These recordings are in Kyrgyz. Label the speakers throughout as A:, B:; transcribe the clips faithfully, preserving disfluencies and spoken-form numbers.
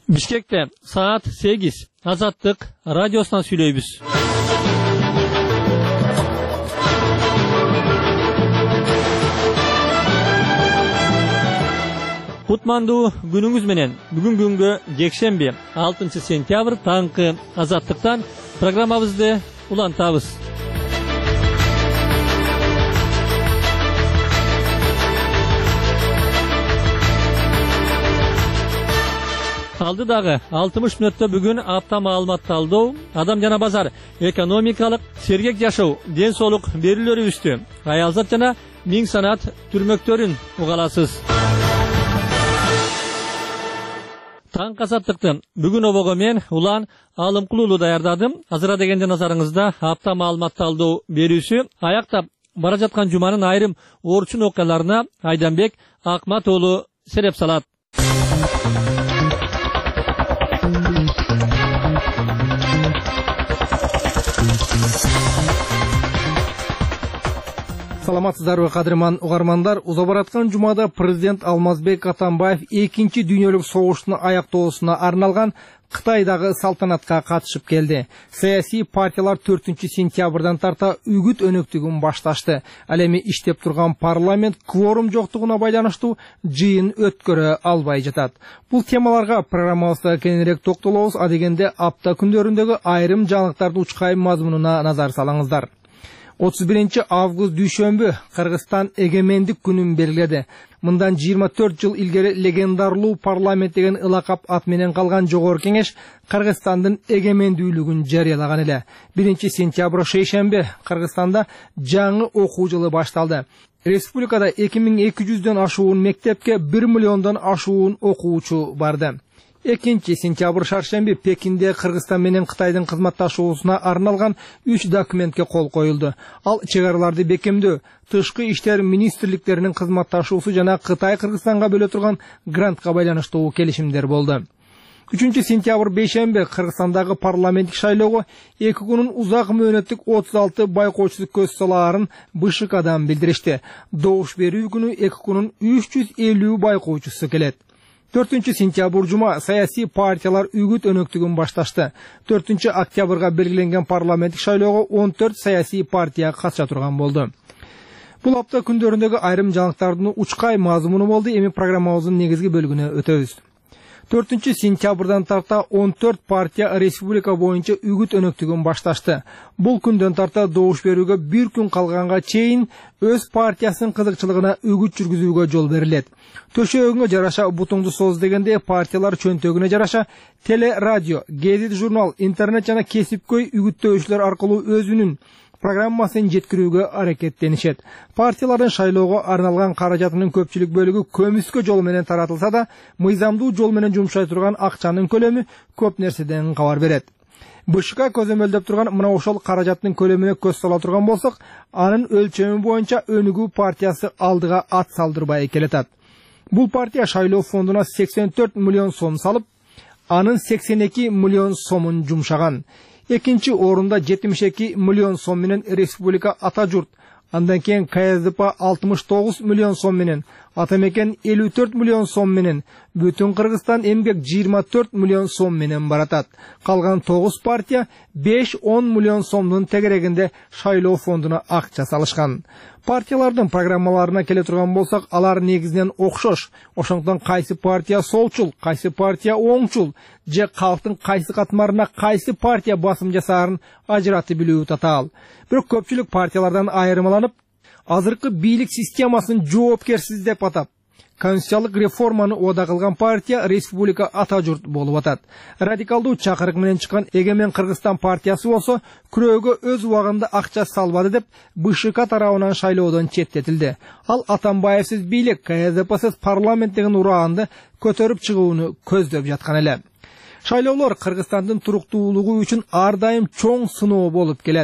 A: Бишкекте saat сегиз Азаттык радиосунан сүйлөйбүз. Кутмандуу күнүңүз менен. Бүгүн күнгө жекшемби алтынчы сентябрь таңкы Азаттыктан программабызды улантабыз. Алдыдагы алтымыш мүнөттө бүгүн апта маалымат талдоо, адам жана базар, экономикалык, сергек жашоо, ден соолук берүүлөрүбүздү, аялзат жана миң санат түрмөктөрүн угаласыз. Таң Азаттыкты бүгүн обого мен Улан Алымкулуулу даярдадым. Азыра дегенде назарыңызда апта маалымат талдоо берүүсү аяктап бара жаткан жуманын айрым орчун окуяларына Айданбек Акмат уулу сереп салат.
B: Саламатсыздарбы кадырман угармандар. Уза бараткан жумада президент Алмазбек Атамбаев экинчи дүйнөлүк согуштун аяктоосуна арналган Кытайдагы салтанатка катышып келди. Саясий партиялар төртүнчү сентябрдан тарта үгүт өнөктүгүн башташты. Ал эми иштеп турган парламент кворум жоктугуна байланыштуу жыйын өткөрө албай жатат. Бул темаларга программабызда кеңирээк токтолобуз. Адегенде апта күндөрүндөгү айрым жаңылыктардын учкай мазмунуна назар салыңыздар. отуз биринчи август дүйшөмбү Кыргызстан эгемендик күнүн белгиледи. Мындан жыйырма төрт жыл илгери легендарлуу парламент деген ылакап ат менен калган жогорку кеңеш Кыргызстандын эгемендүүлүгүн жарыялаган эле. биринчи сентябрь шейшемби Кыргызстанда жаңы окуу жылы башталды. Республикада эки миң эки жүздөн ашуун мектепке бир миллиондон ашуун окуучу барды. экинчи сентябрь шаршемби Пекинде Кыргызстан менен Кытайдын кызматташуусуна арналган үч документке кол коюлду. Ал чек араларды бекемдөө, тышкы иштер министрликтеринин кызматташуусу жана Кытай Кыргызстанга бөлө турган грантка байланыштуу келишимдер болду. үчүнчү сентябрь бейшемби Кыргызстандагы парламенттик шайлоого эки күнүн узак мөөнөттүк отуз алты байкоочусу көз салаарын БШКдан билдиришти. Добуш берүү күнү эки күнүн үч жүз элүү байкоочусу келет. төртүнчү сентябрь жума саясий партиялар үгүт өнөктүгүн башташты. төртүнчү октябрга белгиленген парламенттик шайлоого он төрт саясий партия катыша турган болду. Бул апта күндөрүндөгү айрым жаңылыктардын учкай мазмуну болду. Эми программабыздын негизги бөлүгүнө өтөбүз. төртүнчү сентябрдан тарта он төрт партия республика боюнча үгүт өнөктүгүн башташты. Бул күндөн тарта добуш берүүгө бир күн калганга чейин өз партиясынын кызыкчылыгына үгүт жүргүзүүгө жол берилет. Төшөгүңө жараша бутуңду соз дегенде партиялар чөнтөгүнө жараша теле, радио, гезит, журнал, интернет жана кесипкөй үгүттөөчүлөр аркылуу өзүнүн программасын жеткирүүгө аракеттенишет. Партиялардын шайлоого арналган каражатынын көпчүлүк бөлүгү көмүскө жол менен таратылса да, мыйзамдуу жол менен жумшай турган акчанын көлөмү көп нерседен кабар берет. БШК көзөмөлдөп турган мына ошол каражаттын көлөмүнө көз сала турган болсок, анын өлчөмү боюнча Өнүгүү партиясы алдыга ат салдырбай келатат. Бул партия шайлоо фондуна сексен төрт миллион сом салып, анын сексен эки миллион сомун жумшаган. Экинчи орунда жетимиш эки миллион сом менен Республика Ата журт, андан кийин КСДП алтымыш тогуз миллион сом менен, Атамекен элүү төрт миллион сом менен, Бүтүн Кыргызстан эмгек жыйырма төрт миллион сом менен баратат. Калган тогуз партия беш он миллион сомдун тегерегинде шайлоо фондуна акча салышкан. Партиялардын программаларына келе турган болсак, алар негизинен окшош. Ошондон кайсы партия солчул, кайсы партия оңчул, же калктын кайсы катмарына кайсы партия басым жасаарын ажыратып билүү татаал. Бирок көпчүлүк партиялардан айырмаланып, азыркы бийлик системасын жоопкерсиз деп атап, конституциялык реформаны ода кылган партия Республика Ата журт болуп атат. Радикалдуу чакырык менен чыккан Эгемен Кыргызстан партиясы болсо, күрөөгө өз убагында акча салбады деп БШК тарабынан шайлоодон четтетилди. Ал Атамбаевсиз бийлик, КСДПсиз парламент деген ураанды көтөрүп чыгууну көздөп жаткан эле. Шайлоолор Кыргызстандын туруктуулугу үчүн ар дайым чоң сыноо болуп келет.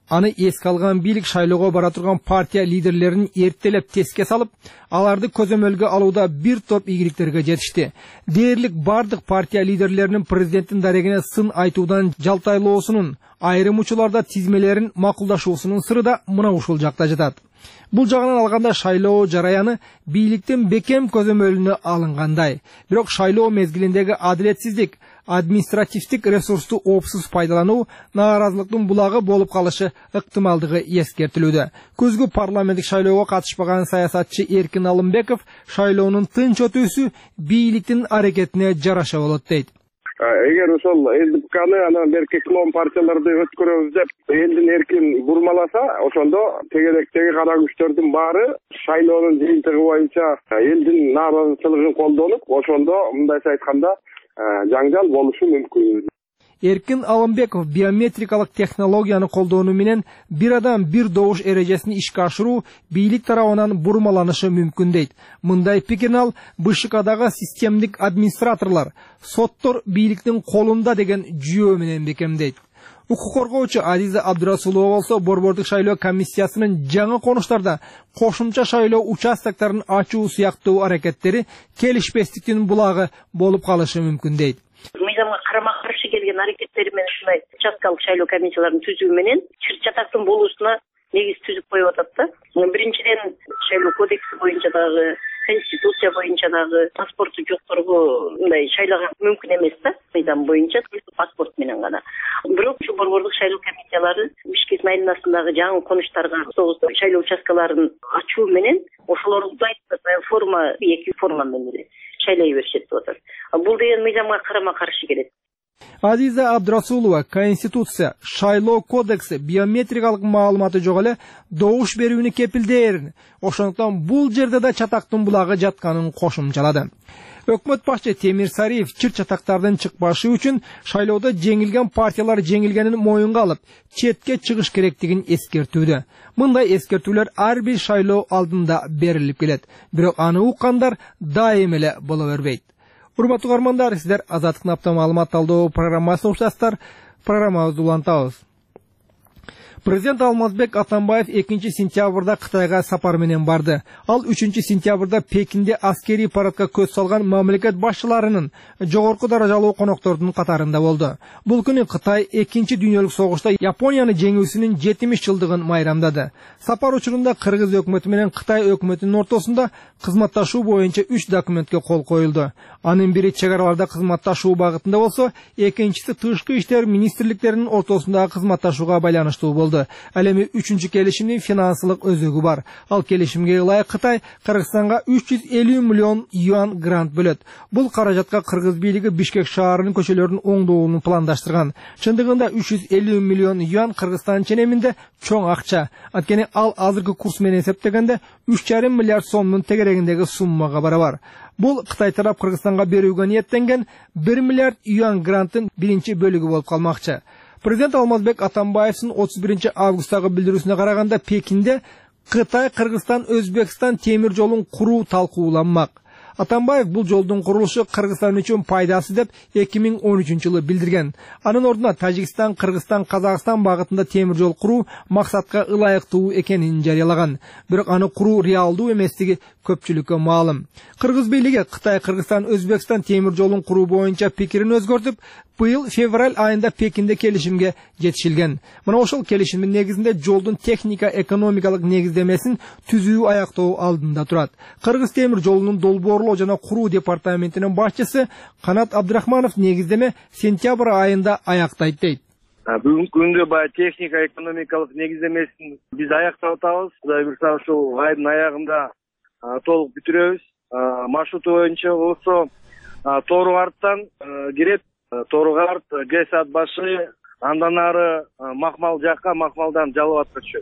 B: Аны эске алган бийлик шайлоого бара турган партия лидерлерин эртелеп теске салып, аларды көзөмөлгө алууда бир топ ийгиликтерге жетишти. Дээрлик бардык партия лидерлеринин президенттин дарегине сын айтуудан жалтайлоосунун, айрым учурларда тизмелерин макулдашуусунун сыры да мына ушул жакта жатат. Бул жагынан алганда шайлоо жараяны бийликтин бекем көзөмөлүнө алынгандай. Бирок шайлоо мезгилиндеги адилетсиздик, административдик ресурсту опсуз пайдалануу нааразылыктын булагы болуп калышы ыктымалдыгы эскертилүүдө. Күзгү парламенттик шайлоого катышпаган саясатчы Эркин Алымбеков шайлоонун тынч өтүүсү бийликтин аракетине жараша болот дейт.
C: Эгер ошол ЛДПКны анан берки клон партияларды өткөрөбүз деп элдин эркин бурмаласа, ошондо тегеректеги кара күчтөрдүн баары шайлоонун жыйынтыгы боюнча элдин нааразычылыгын колдонуп, ошондо мындайча айтканда жаңжал болушу мүмкүн.
B: Эркин Алымбеков биометрикалык технологияны колдонуу менен бир адам бир добуш эрежесин ишке ашыруу бийлик тарабынан бурмаланышы мүмкүн дейт. Мындай пикирин ал БШКдагы системдик администраторлор, соттор бийликтин колунда деген жүйө менен бекемдейт. Укук коргоочу Азиза Абдурасулова болсо борбордук шайлоо комиссиясынын жаңы конуштарда кошумча шайлоо участоктарын ачуу сыяктуу аракеттери келишпестиктин булагы болуп калышы мүмкүн дейт.
D: Мыйзамга карама каршы келген аракеттери менен ушундай участкалык шайлоо комиссияларын түзүү менен чыр чатактын болуусуна негиз түзүп коюп атат да. Биринчиден шайлоо кодекси боюнча дагы, конституция боюнча дагы паспорту жокторго мындай шайлоого мүмкүн эмес да. Мыйзам боюнча паспорт менен гана. Бирок ушу борбордук шайлоо комиссиялары Бишкек айылынасындагы жаңы конуштарга шайлоо участкаларын ачуу менен ошолорду форма эки форма менен шайлай беришет деп атат. Бул деген мыйзамга карама каршы келет.
B: Азиза Абдурасулова Конституция, шайлоо кодекси биометрикалык маалыматы жок эле добуш берүүнү кепилдээрин, ошондуктан бул жерде да чатактын булагы жатканын кошумчалады. Өкмөт башчы Темир Сариев чыр чатактардын чыкпашы үчүн шайлоодо жеңилген партиялар жеңилгенин моюнга алып, четке чыгыш керектигин эскертүүдө. Мындай эскертүүлөр ар бир шайлоо алдында берилип келет, бирок аны уккандар дайым эле боло бербейт. Урматтуу угармандар, сиздер Азаттыктын апта маалымат талдоо программасын уктасыздар. Программабызды улантабыз. Президент Алмазбек Атамбаев экинчи сентябрда Кытайга сапар менен барды. Ал үчүнчү сентябрда Пекинде аскери парадка көз салган мамлекет башчыларынын жогорку даражалуу коноктордун катарында болду. Бул күнү Кытай экинчи дүйнөлүк согушта Японияны жеңүүсүнүн жетимиш жылдыгын майрамдады. Сапар учурунда Кыргыз өкмөтү менен Кытай өкмөтүнүн ортосунда кызматташуу боюнча үч документке кол коюлду. Анын бири чек араларда кызматташуу багытында болсо, экинчиси тышкы иштер министрликтеринин ортосундагы кызматташууга байланыштуу болду. Ал эми үчүнчү келишимдин финансылык өзөгү бар. Ал келишимге ылайык Кытай Кыргызстанга үч жүз элүү миллион юан грант бөлөт. Бул каражатка Кыргыз бийлиги Бишкек шаарынын көчөлөрүнүн оңдоолун пландаштырган. Чындыгында үч жүз элүү миллион юан Кыргызстан ченеминде чоң акча. Анткени ал азыркы курс менен эсептегенде үч жарым миллиард сомдун тегерегиндеги суммага барабар. Бул Кытай тарап Кыргызстанга берүүгө ниеттенген бир миллиард юан гранттын биринчи бөлүгү болуп калмакчы. Президент Алмазбек Атамбаевдин отуз биринчи августтагы билдирүүсүнө караганда Пекинде Кытай, Кыргызстан, Өзбекстан темир жолун куруу талкууланмак. Атамбаев бул жолдун курулушу Кыргызстан үчүн пайдасы деп эки миң он үчүнчү жылы билдирген. Анын ордуна Тажикстан, Кыргызстан, Казакстан багытында темир жол куруу максатка ылайыктуу экенин жарыялаган. Бирок аны куруу реалдуу эместиги көпчүлүккө маалым. Кыргыз бийлиги Кытай, Кыргызстан, Өзбекстан темир жолун куруу боюнча пикирин өзгөртүп, быйыл февраль айында Пекинде келишимге жетишилген. Мына ошол келишимдин негизинде жолдун техника экономикалык негиздемесин түзүү аяктоо алдында турат. Кыргыз темир жолунун долбоорлоо жана куруу департаментинин башчысы Канат Абдрахманов негиздеме сентябрь айында аяктайт дейт.
E: Бүгүнкү күндө баягы техника экономикалык негиздемесин биз аяктап атабыз. Кудай буйрса ушул айдын аягында толук бүтүрөбүз. Маршруту боюнча болсо Тору арттан кирет, Тору арт, Гэс ат башы, андан ары Макмал жакка, Макмалдан Жалал атка түшөт.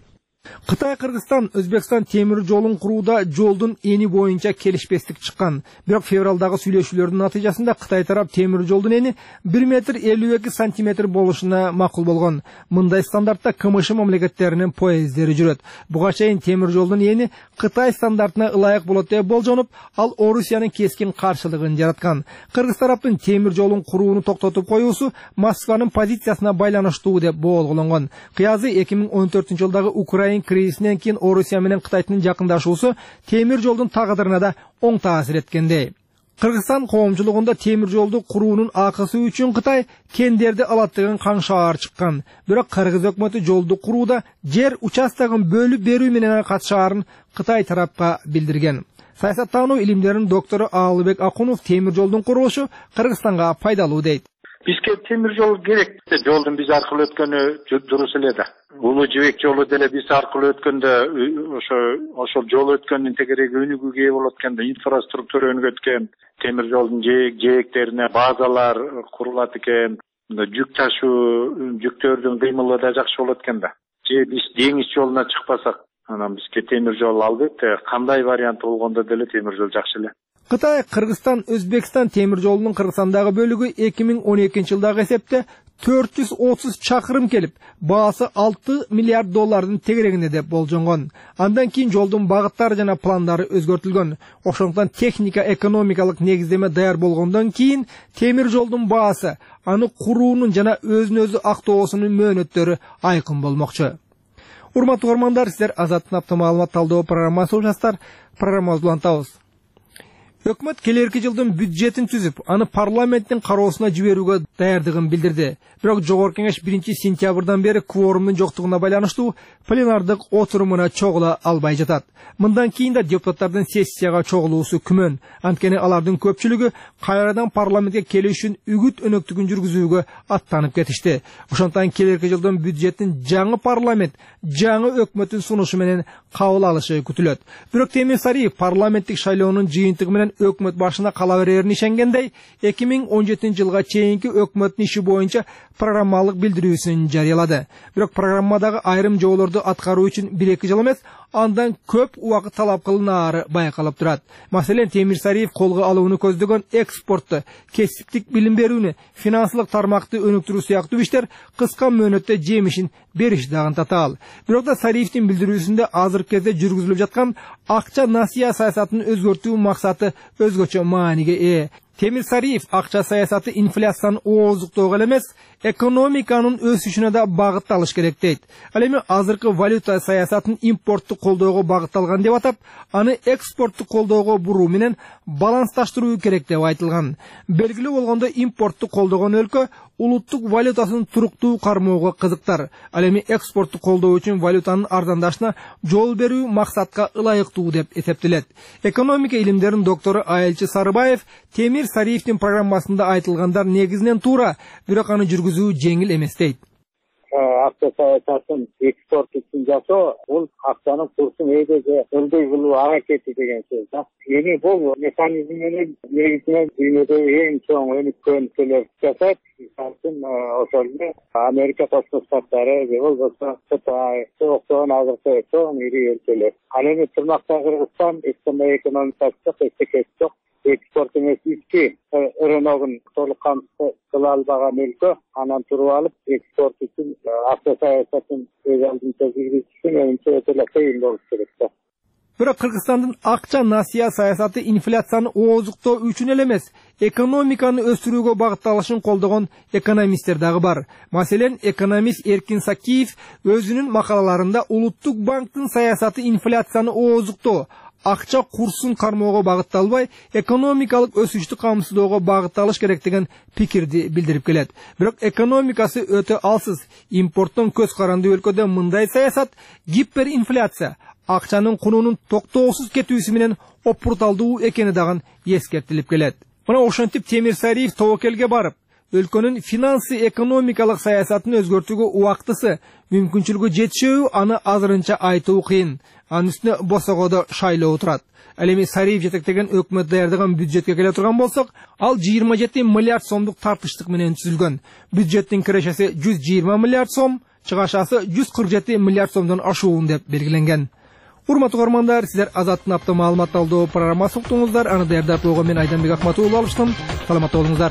B: Кытай, Кыргызстан, Өзбекстан темир жолун курууда жолдун эни боюнча келишпестик чыккан. Бирок февралдагы сүйлөшүүлөрдүн натыйжасында Кытай тарап темир жолдун эни бир метр элүү эки сантиметр болушуна макул болгон. Мындай стандартта КМШ мамлекеттеринин поезддери жүрөт. Буга чейин темир жолдун эни Кытай стандартына ылайык болот деп болжонуп, ал Орусиянын кескин каршылыгын жараткан. Кыргыз тараптын темир жолун курууну токтотуп коюусу Москванын позициясына байланыштуу деп боолголонгон. Кыязы эки миң он төртүнчү жылдагы Украин кризисинен кийин Орусия менен Кытайдын жакындашуусу темир жолдун тагдырына да оң таасир эткендей. Кыргызстан коомчулугунда темир жолду куруунун акысы үчүн Кытай кендерди алаттыгын каңшаар чыккан. Бирок Кыргыз өкмөтү жолду курууда жер участогун бөлүп берүү менен катышаарын Кытай тарапка билдирген. Саясаттануу илимдеринин доктору Аалыбек Акунов темир жолдун курулушу Кыргызстанга пайдалуу дейт.
F: Бизге темир жол керек. Жолдун биз аркылуу өткөнү дурус эле да. Улуу жибек жолу деле биз аркылуу өткөндө ошо ошол жол өткөндүн тегереги өнүгүүгө ээ болот экен да, инфраструктура өнүгөт экен. Темир жолдун жээк жээктерине базалар курулат экен. Жүк ташуу, жүктөрдүн кыймылы да жакшы болот экен да. Же биз деңиз жолуна чыкпасак, анан бизге темир жол албетте кандай вариант болгондо деле темир жол жакшы эле.
B: Кытай, Кыргызстан, Өзбекстан темир жолунун Кыргызстандагы бөлүгү эки миң он экинчи жылдагы эсепте төрт жүз отуз чакырым келип, баасы алты миллиард доллардын тегерегинде деп болжонгон. Андан кийин жолдун багыттары жана пландары өзгөртүлгөн. Ошондуктан техника экономикалык негиздеме даяр болгондон кийин темир жолдун баасы, аны куруунун жана өзүн өзү актоосунун мөөнөттөрү айкын болмокчу. Урматтуу угармандар, сиздер Азаттын апта маалымат талдоо программасы угасыздар. Программабызды улантабыз. Өкмөт келерки жылдын бюджетин түзүп, аны парламенттин кароосуна жиберүүгө даярдыгын билдирди. Бирок жогорку кеңеш биринчи сентябрдан бери кворумдун жоктугуна байланыштуу пленардык отурумуна чогула албай жатат. Мындан кийин да депутаттардын сессияга чогулуусу күмөн. Анткени алардын көпчүлүгү кайрадан парламентке келүү үчүн үгүт өнөктүгүн жүргүзүүгө аттанып кетишти. Ошондуктан келерки жылдын бюджеттин жаңы парламент, жаңы өкмөттүн сунушу менен кабыл алышы күтүлөт. Бирок Темир Сариев парламенттик шайлоонун жыйынтыгы менен өкмөт башына кала берерин ишенгендей, эки миң он жетинчи жылга чейинки өкмөттүн иши боюнча программалык билдирүүсүн жарыялады. Бирок программадагы айрым жоболорду аткаруу үчүн бир эки жыл эмес, андан көп убакыт талап кылынаары байкалып турат. Маселен, Темир Сариев колго алууну көздөгөн экспортту, кесиптик билим берүүнү, финансылык тармакты өнүктүрүү сыяктуу иштер кыска мөөнөттө жемишин бериш дагы татаал. Бирок да Сариевдин билдирүүсүндө азыркы кезде жүргүзүлүп жаткан акча насыя саясатын өзгөртүү максаты өзгөчө мааниге ээ. Темир Сариев акча саясаты инфляцияны ооздуктоого эле эмес, экономиканын өсүшүнө да багытталыш керек дейт. Ал эми азыркы валюта саясатын импортту колдоого багытталган деп атап, аны экспортту колдоого буруу менен балансташтыруу керек деп айтылган. Белгилүү болгондо импортту колдогон өлкө улуттук валютасын туруктуу кармоого кызыктар. Ал эми экспортту колдоо үчүн валютанын арзандашына жол берүү максатка ылайыктуу деп эсептелет. Экономика илимдеринин доктору Айылчы Сарыбаев Темир Сариевдин программасында айтылгандар негизинен туура, бирок аны жүргүзүү жеңил эмес дейт.
G: Акча саясатын экспорт үчүн жасоо, бул акчанын курсун эдеге ылдый кылуу аракети деген сөз да. Эми бул механизм менен негизинен дүйнөдөгү эң чоң өнүккөн өлкөлөр жасайт. Мисалы ошол Америка Кошмо Штаттары же болбосо Кытай, октогон азыркы чоң ири өлкөлөр. Ал эми тырнакта Кыргызстан эчкандай экономикасы эчтекеси жок. Экспорт эмес ички рыногун толук камсыз кыла албаган өлкө, анан туруп алып экспорт үчүн акча саясатын өз алдынча жүргүзүшү менимче өтө эле кыйын болуп келет да.
B: Бирок Кыргызстандын акча насыя саясаты инфляцияны ооздуктоо үчүн эле эмес, экономиканы өстүрүүгө багытталышын колдогон экономисттер дагы бар. Маселен, экономист Эркин Сакиев өзүнүн макалаларында улуттук банктын саясаты инфляцияны ооздуктоо, акча курсун кармоого багытталбай, экономикалык өсүштү камсыздоого багытталыш керек деген пикирди билдирип келет. Бирок экономикасы өтө алсыз, импорттон көз каранды өлкөдө мындай саясат гиперинфляция, акчанын кунунун токтоосуз кетүүсү менен опурталдуу экени дагы эскертилип келет. Мына ошентип Темир Сариев тобокелге барып, өлкөнүн финансы экономикалык саясатын өзгөртүүгө убактысы, мүмкүнчүлүгү жетишөбү, аны азырынча айтуу кыйын. Анын үстүнө босогодо шайлоо турат. Ал эми Сариев жетектеген өкмөт даярдаган бюджетке келе турган болсок, ал жыйырма жети миллиард сомдук тартыштык менен түзүлгөн. Бюджеттин кирешеси жүз жыйырма миллиард сом, чыгашасы жүз кырк жети миллиард сомдон ашуун деп белгиленген. Урматтуу угармандар, силер Азаттын апта маалымат алдоо программасын уктуңуздар. Аны даярдап мен Айданбек Акматулла алыштым. Саламатта болуңуздар.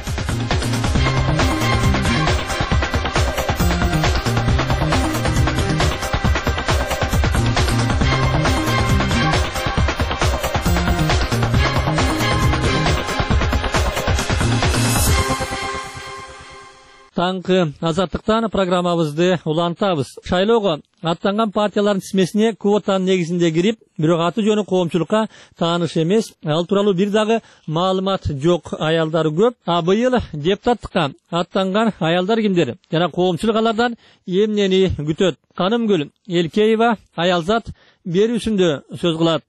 A: Таңкы Азаттыктан программабызды улантабыз. Шайлоого аттанган партиялардын тизмесине квотанын негизинде кирип, бирок аты жөнү коомчулукка тааныш эмес. Ал тууралуу бир дагы маалымат жок. Аялдар көп. А быйыл депутаттыкка аттанган аялдар кимдер? Жана коомчулук алардан эмнени күтөт? Канымгүл Элкеева аялзат берүүсүндө сөз кылат.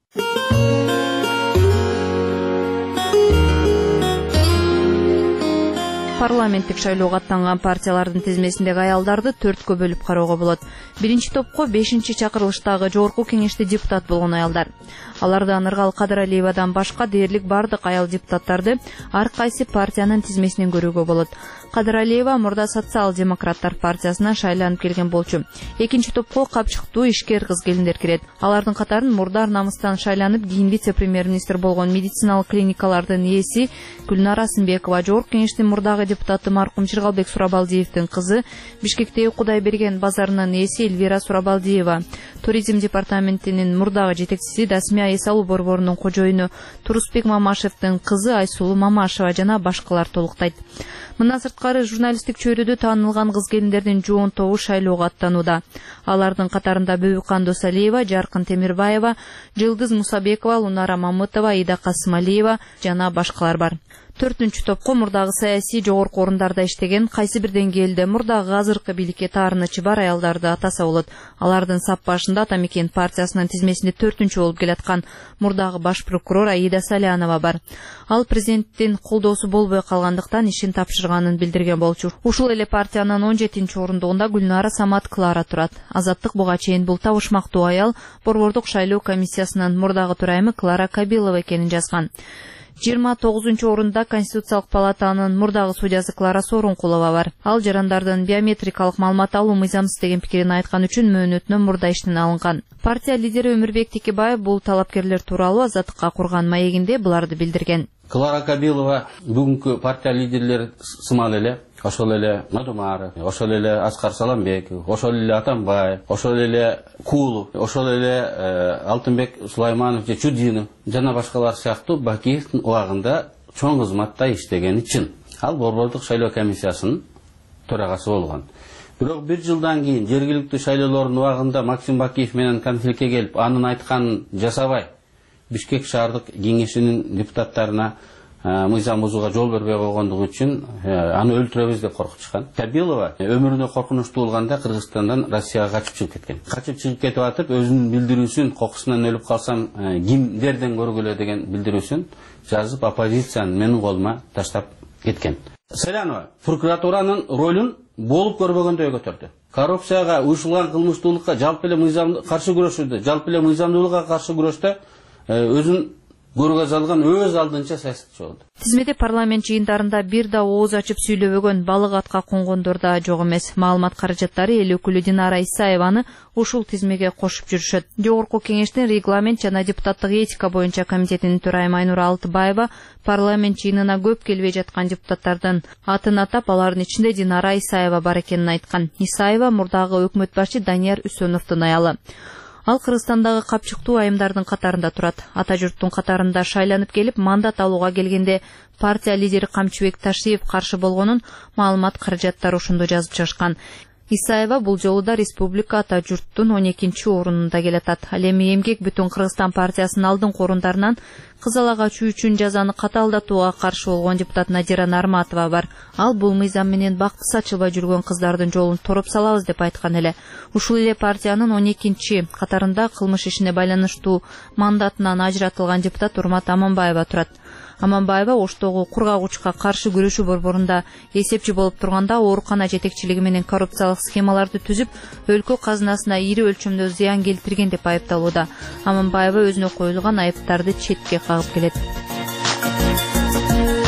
H: Парламенттик шайлоого аттанган партиялардын тизмесиндеги аялдарды төрткө бөлүп кароого болот. Биринчи топко бешинчи чакырылыштагы жогорку кеңеште депутат болгон аялдар. Алардан Ыргал Кадыралиевадан башка дээрлик бардык аял депутаттарды ар кайсы партиянын тизмесинен көрүүгө болот. Кадыралиева мурда социал-демократтар партиясынан шайланып келген болчу. Экинчи топко капчыктуу ишкер кыз-келиндер кирет. Алардын катарын мурда намыстан шайланып кийин вице-премьер-министр болгон медициналык клиникалардын ээси Гүлнара Сынбекова, жогорку кеңештин мурдагы депутаты маркум Чыргалбек Сурабалдиевдин кызы, Бишкектеги Кудайберген базарынын ээси Эльвира Сурабалдиева, туризм департаментинин мурдагы жетекчиси Дасмия Эсалуу борборунун кожоюну Турусбек Мамашевдин кызы Айсулуу Мамашева жана башкалар толуктайт. Мындан сырткары журналисттик чөйрөдө таанылган кыз-келиндердин жоон тобу шайлоого аттанууда. Алардын катарында Бөбүкан Досалиева, Жаркын Темирбаева, Жылдыз Мусабекова, Лунара Мамытова, Ида Касымалиева жана башкалар бар. Төртүнчү топко мурдагы саясий жогорку орундарда иштеген, кайсы бир деңгээлде мурдагы азыркы бийликке таарынычы бар аялдарды атаса болот. Алардын сап башында Атамекен партиясынын тизмесинде төртүнчү болуп келаткан мурдагы баш прокурор Аида Салянова бар. Ал президенттин колдоосу болбой калгандыктан ишин тапшырганын билдирген болчу. Ушул эле партиянын он жетинчи орундугунда Гүлнара Самат Клара турат. Азаттык буга чейин бул табышмактуу аял борбордук шайлоо комиссиясынын мурдагы төрайымы Клара Кабилова экенин жазган. жыйырма тогузунчу орунда Конституциялык палатанын мурдагы судьясы Клара Сорункулова бар. Ал жарандардын биометрикалык маалымат алуу мыйзамсыз деген пикирин айткан үчүн мөөнөтүнөн мурда иштен алынган. Партия лидери Өмүрбек Текебаев бул талапкерлер тууралуу Азаттыкка курган маегинде буларды билдирген.
I: Клара Кабилова бүгүнкү партия лидерлери сымал эле, ошол эле Надумаров, ошол эле Аскар Саламбеков, ошол эле Атамбаев, ошол эле Кулов, ошол эле Алтынбек Сулайманов же Чудинов жана башкалар сыяктуу Бакиевдин убагында чоң кызматта иштегени чын. Ал борбордук шайлоо комиссиясынын төрагасы болгон. Бирок бир жылдан кийин жергиликтүү шайлоолордун убагында Максим Бакиев менен конфликтке келип, анын айтканын жасабай Бишкек шаардык кеңешинин депутаттарына мыйзам бузууга жол бербей койгондугу үчүн аны өлтүрөбүз деп коркутушкан. Кабилова өмүрүнө коркунучтуу болганда Кыргызстандан Россияга качып чыгып кеткен. Качып чыгып кетип атып, өзүнүн билдирүүсүн кокусунан өлүп калсам кимдерден көргүлө деген билдирүүсүн жазып, оппозициянын менин колума таштап кеткен. Салянова прокуратуранын ролун болуп көрбөгөндөй көтөрдү. Коррупцияга, уюшулган кылмыштуулукка, жалпы эле мыйзам каршы күрөшүүдө, жалпы эле мыйзамдуулукка каршы күрөштө өзүн көргө залган өз алдынча саясатчы болду.
H: Тизмеде парламент жыйындарында бир да ооз ачып сүйлөбөгөн, балык атка конгондор да жок эмес. Маалымат каражаттары эл өкүлү Динара Исаеваны ушул тизмеге кошуп жүрүшөт. Жогорку кеңештин регламент жана депутаттык этика боюнча комитетинин төрайымы Айнура Алтыбаева парламент жыйынына көп келбей жаткан депутаттардын атын атап, алардын ичинде Динара Исаева бар экенин айткан. Исаева мурдагы өкмөт башы Данияр Үсөновдун аялы. Ал Кыргызстандагы капчыктуу айымдардын катарында турат. Ата журттун катарында шайланып келип, мандат алууга келгенде партия лидери Камчыбек Ташиев каршы болгонун маалымат каражаттары ошондо жазып чыгышкан. Исаева бул жолу да республика ата журттун он экинчи орунунда келатат. Ал эми эмгек бүтүн Кыргызстан партиясынын алдыңкы орундарынан кызыл ачуу үчүн жазаны катаалдатууга каршы болгон депутат Надира Нарматова бар. Ал бул мыйзам менен бакты сачылбай жүргөн кыздардын жолун тороп салабыз деп айткан эле. Ушул эле партиянын он экинчи катарында кылмыш ишине байланыштуу мандатынан ажыратылган депутат Урмат Аманбаева турат. Аманбаева Оштогу кургагучка каршы күрөшүү борборунда эсепчи болуп турганда оорукана жетекчилиги менен коррупциялык схемаларды түзүп, өлкө казынасына ири өлчөмдө зыян келтирген деп айыпталууда. Аманбаева өзүнө коюлган айыптарды четке кагып келет.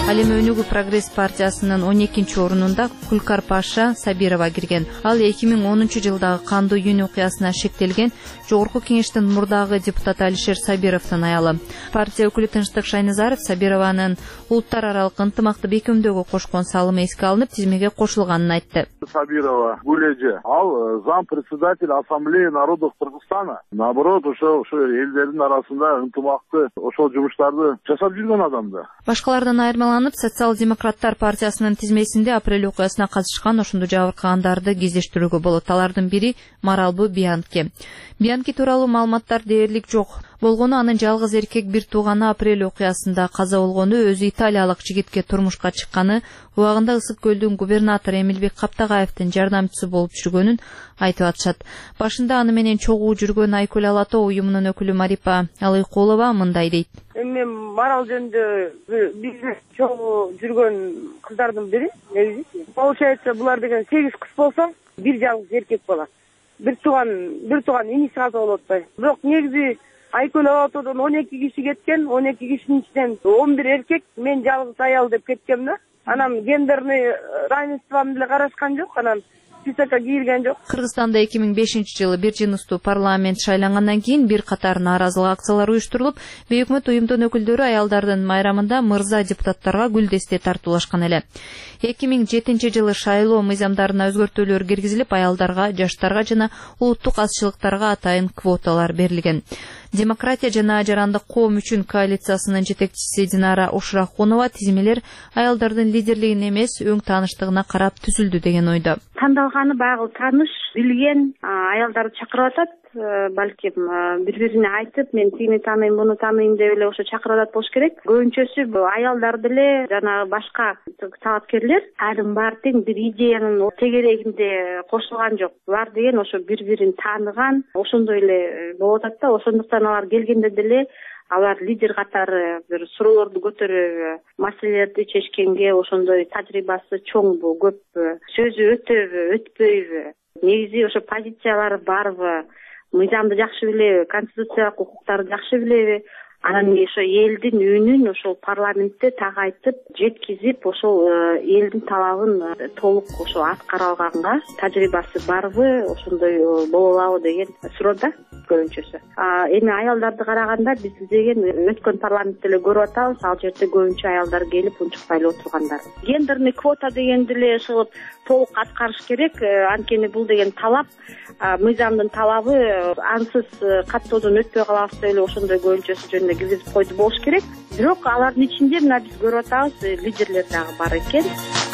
H: Ал эми Өнүгүү Прогресс партиясынын он экинчи орунунда Кулкар Паша Сабирова кирген. Ал эки миң онунчу жылдагы кандуу июнь окуясына шектелген Жогорку Кеңештин мурдагы депутаты Алишер Сабировдун аялы. Партия өкүлү Тынчтык Шайназаров Сабированын улуттар аралык ынтымакты бекемдөөгө кошкон салымы эске алынып, тизмеге кошулганын айтты.
J: Сабирова Гулеже, ал зам председатель Ассамблеи народов Кыргызстана. Наоборот, ошо ошо элдердин арасында ынтымакты, ошол жумуштарды жасап жүргөн адамды.
H: Башкалардан айырмаланып, Социал-демократтар партиясынын тизмесинде апрель окуясына катышкан ошондо жабыркагандарды кездештирүүгө болот. Алардын бири Маралбу Бианки. Бианки тууралуу маалыматтар дээрлик жок. Болгону анын жалгыз эркек бир тууганы апрель окуясында каза болгону, өзү италиялык жигитке турмушка чыкканы, убагында Ысык көлдүн губернатору Эмилбек Каптагаевдин жардамчысы болуп жүргөнүн айтып атышат. Башында аны менен чогуу жүргөн Айкөл Алато уюмунун өкүлү Марипа Алыйкулова мындай дейт.
K: Мен Марал жөнүндө бизнес чогуу жүргөн кыздардын бири, негизи. Получается, булар деген сегиз кыз болсо, бир жалгыз эркек болот. Бир тууган, бир тууган иниси каза болуп атпайбы. Бирок негизи Айкөл Алатодон он эки киши кеткен, он эки кишинин ичинен он бир эркек, мен жалгыз аял деп кеткем да. Анан гендерный равенствону деле карашкан жок, анан списокко кийилген жок.
H: Кыргызстанда эки миң бешинчи жылы бир жыныстуу парламент шайлангандан кийин бир катар нааразылык акциялары уюштурулуп, бейөкмөт уюмдун өкүлдөрү аялдардын майрамында мырза депутаттарга гүл десте тартуулашкан эле. эки миң жетинчи жылы шайлоо мыйзамдарына өзгөртүүлөр киргизилип, аялдарга, жаштарга жана улуттук азчылыктарга атайын квоталар берилген. Демократия жана Жарандык коом үчүн коалициясынын жетекчиси Динара Ушрахунова тизмелер аялдардын лидерлигине эмес, өң тааныштыгына карап түзүлдү деген ойдо.
L: Тандалганы багыл тааныш, билген аялдарды чакырып атат, балким бири-бирине айтып, мен тигини тааныйм, муну тааныйм деп эле ошо чакырып атат болуш керек. Көбүнчөсү аялдар деле жана башка талапкерлер айрым баары тең бир идеянын тегерегинде кошулган жок. Булар деген ошо бири-бирин тааныган, ошондой эле болуп атат да. Ошондуктан алар келгенде деле алар лидер катары бир суроолорду көтөрүп, маселелерди чечкенге ошондой тажрыйбасы чоңбу, көппү, сөзү өтөбү, өтпөйбү. Негизи ошо позициялары барбы, мыйзамды жакшы билеби, конституциялык укуктарды жакшы билеби, анан ошо элдин үнүн ошол парламентте так айтып, жеткизип, ошол элдин талабын толук ошо аткара алганга тажрыйбасы барбы, ошондой боло алабы деген суроо да көбүнчөсү. Эми аялдарды караганда биз деген өткөн парламентте эле көрүп атабыз, ал жерде көбүнчө аялдар келип унчукпай эле отургандар. Гендерный квота дегенди эле ошол толук аткарыш керек, анткени бул деген талап, мыйзамдын талабы, ансыз каттоодон өтпөй калабыз деп эле ошондой көбүнчөсү жөнүндө киргизип койду болуш керек. Бирок алардын ичинде мына биз көрүп атабыз, лидерлер дагы бар экен.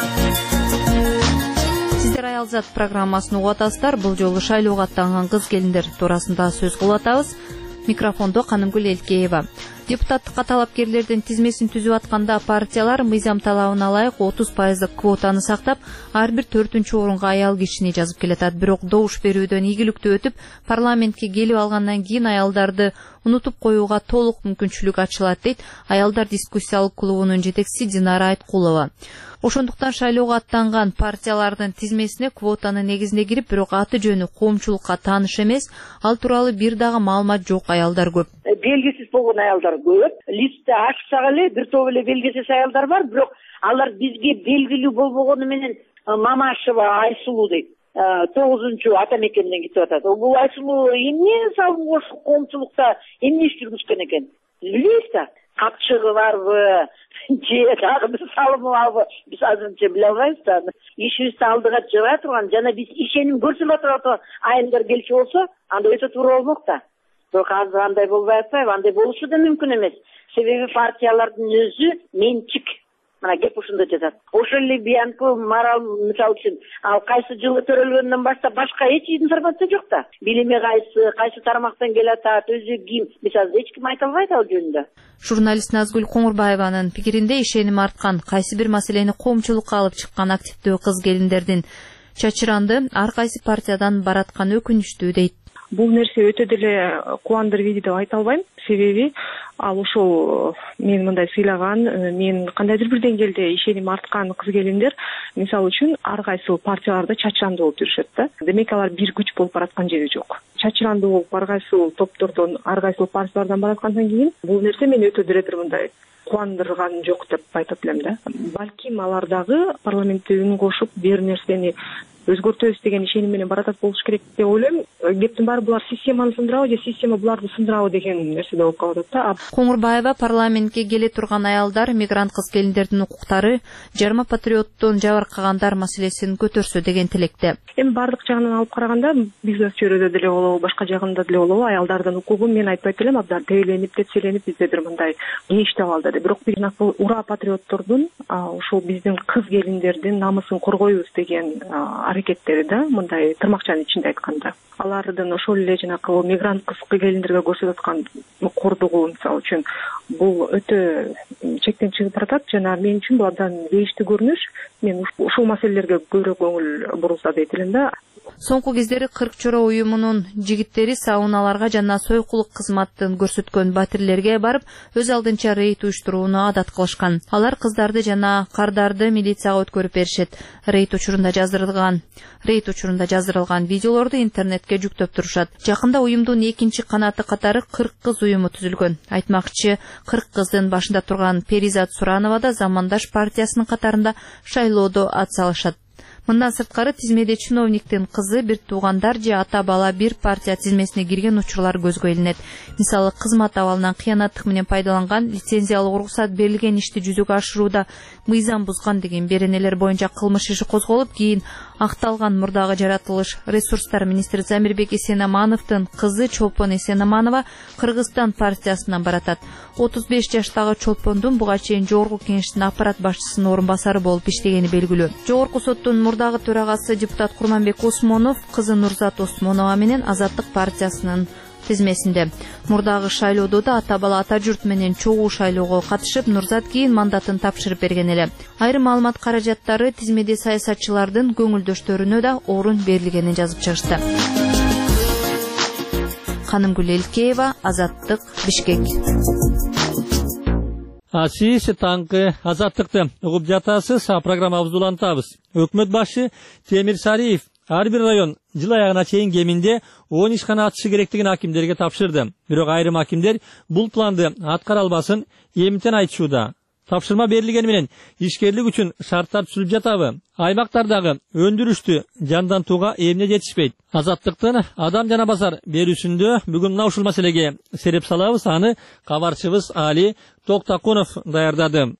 H: Сиздер Аялзат программасын угуп атасыздар. Бул жолу шайлоого аттанган кыз келиндер туурасында сөз кылып атабыз. Микрофондо Канымгүл Элкеева. Депутаттыкка талапкерлердин тизмесин түзүп атканда партиялар мыйзам талабына ылайык отуз пайыздык квотаны сактап, ар бир төртүнчү орунга аял кишини жазып келатат. Бирок добуш берүүдөн ийгиликтүү өтүп, парламентке келип алгандан кийин аялдарды унутуп коюуга толук мүмкүнчүлүк ачылат, дейт Аялдар дискуссиялык клубунун жетекчиси Динара Айткулова. Ошондуктан шайлоого аттанган партиялардын тизмесине квотанын негизинде кирип, бирок аты жөнү коомчулукка тааныш эмес, ал тууралуу бир дагы маалымат жок аялдар көп.
M: Белгисиз болгон аялдар көп. Листти ачсак эле бир топ эле белгисиз аялдар бар, бирок алар бизге белгилүү болбогону менен Мамашева Айсулуу дейт. тогузунчу ата мекенден кетип атат. Бул Айсулуу эмне салым кошуп коомчулукта эмне иш жүргүзгөн экен? Билебиз да. Капчыгы барбы, же дагы бир салымы барбы, биз азырынча биле албайбыз да. Ишибизди алдыга жыга турган жана биз ишеним көрсөтүп атат айымдар келчү болсо, анда өтө туура болмок да. Бирок азыр андай болбой атпайбы, андай болушу да мүмкүн эмес. Себеби партиялардын өзү менчик. Мына кеп ушунда жатат. Ошол эле Бианки Марал мисалы үчүн, ал кайсы жылы төрөлгөндөн баштап башка эч информация жок да. Билими кайсы, кайсы тармактан келатат, өзү ким, мисалы эч ким айта албайт ал жөнүндө.
H: Журналист Назгүл Коңурбаеванын пикиринде ишеним арткан, кайсы бир маселени коомчулукка алып чыккан активдүү кыз келиндердин чачыранды ар кайсы партиядан бараткан өкүнүчтүү дейт.
N: бул нерсе өтө деле кубандырып ийди деп айта албайм. Себеби ал ошол мен мындай сыйлаган, мен кандайдыр бир деңгээлде ишеним арткан кыз келиндер мисалы үчүн ар кайсыл партияларда чачырандуу болуп жүрүшөт да. Демек алар бир күч болуп бараткан жери жок. Чачырандуу болуп ар кайсыл топтордон, ар кайсыл партиялардан бараткандан кийин бул нерсе мени өтө деле бир мындай кубандырган жок деп айтып элем да. Балким алар дагы парламентте үн кошуп бир нерсени өзгөртөбүз деген ишеним менен баратат болуш керек деп ойлойм. Кептин баары булар системаны сындырабы же система буларды сындырабы деген нерседе болуп калат да.
H: Коңурбаева парламентке келе турган аялдар, мигрант кыз келиндердин укуктары, жарма патриоттон жабыркагандар маселесин көтөрсө деген тилекте.
N: Эми бардык жагынан алып караганда бизнес чөйрөдө деле болобу, башка жагында деле болобу, аялдардын укугу мен айтпайт элем, абдан тейленип, тепселенип бизде бир мындай эчтеп алды. Бирок бир ура патриоттордун ошол биздин кыз келиндердин намысын коргойбуз деген аракеттери да, мындай тырмакчанын ичинде айтканда. Алардын ошол эле жанакы мигрант кыз келиндерге көрсөтүп аткан кордугу мисалы үчүн бул өтө чектен чыгып баратат жана мен үчүн бул абдан бейиштүү көрүнүш. Мен ушул маселелерге көбүрөөк көңүл бурулса дейт элем да.
H: Соңку кездери кырк чора уюмунун жигиттери сауналарга жана сойкулук кызматын көрсөткөн батирлерге барып, өз алдынча рейд уюштурууну адат кылышкан. Алар кыздарды жана кардарды милицияга өткөрүп беришет. Рейд учурунда жаздырылган, рейд учурунда жаздырылган видеолорду интернетке жүктөп турушат. Жакында уюмдун экинчи канаты катары кырк кыз уюму түзүлгөн. Айтмакчы, кырк кыздын башында турган Перизат Суранова да Замандаш партиясынын катарында шайлоодо ат салышат. Мындан сырткары тизмеде чиновниктин кызы, бир туугандар же ата бала бир партия тизмесине кирген учурлар көзгө илинет. Мисалы, кызмат абалынан кыянаттык менен пайдаланган, лицензиялык уруксат берилген ишти жүзөгө ашырууда мыйзам бузган деген беренелер боюнча кылмыш иши козголуп, кийин акталган мурдагы жаратылыш ресурстар министри Замирбек Эсенамановдун кызы Чолпон Эсенаманова Кыргызстан партиясынан баратат. отуз беш жаштагы Чолпондун буга чейин Жогорку кеңештин аппарат башчысынын орун басары болуп иштегени белгилүү. Жогорку соттун мурдагы төрагасы депутат Курманбек Осмонов кызы Нурзат Осмонова менен Азаттык партиясынын тизмесинде. Мурдагы шайлоодо да ата бала ата журт менен чогуу шайлоого катышып, Нурзат кийин мандатын тапшырып берген эле. Айрым маалымат каражаттары тизмеде саясатчылардын көңүлдөштөрүнө да орун берилгенин жазып чыгышты. Канымгүл Элкеева, Азаттык, Бишкек.
A: Сиз таңкы Азаттыкты угуп жатасыз, программабызды улантабыз. Өкмөт башчы Темир Сариев ар бир район жыл аягына чейин кеминде он ишкана ачышы керектигин акимдерге тапшырды. Бирок айрым акимдер бул планды аткара албасын эмтен айтышууда. Тапшырма берилгени менен ишкерлик үчүн шарттар түзүлүп жатабы? Аймактардагы өндүрүштү жандантууга эмне жетишпейт? Азаттыктын адам жана базар берүүсүндө бүгүн мына ушул маселеге сереп салабыз. Аны кабарчыбыз Али Токтакунов даярдады.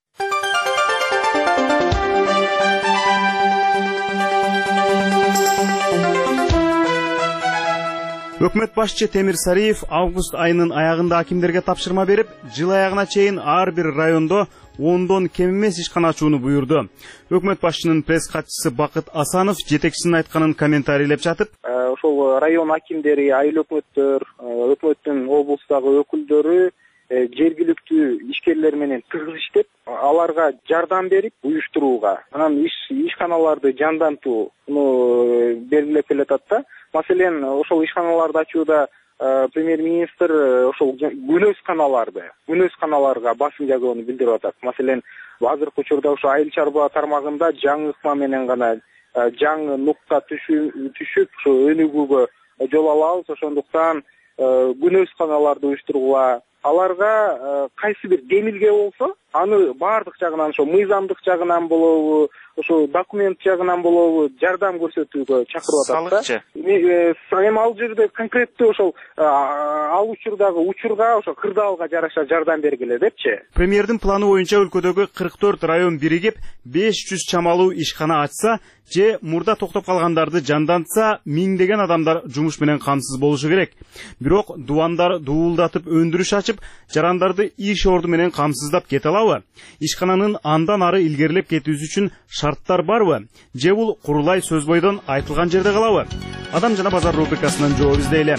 O: Өкмөт башчы Темир Сариев август айынын аягында акимдерге тапшырма берип, жыл аягына чейин ар бир райондо ондон кем эмес ишкана ачууну буйрду. Өкмөт башчынын пресс катчысы Бакыт Асанов жетекчисинин айтканын комментарийлеп жатып,
P: ошол район акимдери, айыл өкмөттөр, өкмөттүн облустагы өкүлдөрү жергиликтүү ишкерлер менен тыгыз иштеп, аларга жардам берип уюштурууга, анан иш ишканаларды жандантууну белгилеп келатат да. Маселен, ошол ишканаларды ачууда премьер-министр ошол күнөс каналарды, күнөс каналарга басым жасоону билдирип атат. Маселен, азыркы учурда ошо айыл чарба тармагында жаңы ыкма менен гана жаңы нукта түшүп, ошо өнүгүүгө жол алабыз. Ошондуктан күнөс каналарды уюштурууга, аларга кайсы бир демилге болсо, аны баардык жагынан, ошо мыйзамдык жагынан болобу, ошо документ жагынан болобу жардам көрсөтүүгө чакырып атат. Салыкчы. Эми ал жерде конкреттүү ошол ал учурдагы учурга, ошо кырдаалга жараша жардам бергиле депчи.
O: Премьердин планы боюнча өлкөдөгү кырк төрт район биригип беш жүз чамалуу ишкана ачса же мурда токтоп калгандарды жандантса, миңдеген адамдар жумуш менен камсыз болушу керек. Бирок дубандар дуулдатып өндүрүш ачып, жарандарды иш орду менен камсыздап кете алабы? Ишкананын андан ары илгерилеп кетүүсү үчүн шарттар барбы? Же бул курулай сөз бойдон айтылган жерде калабы? Адам жана базар рубрикасынан жооп издейли.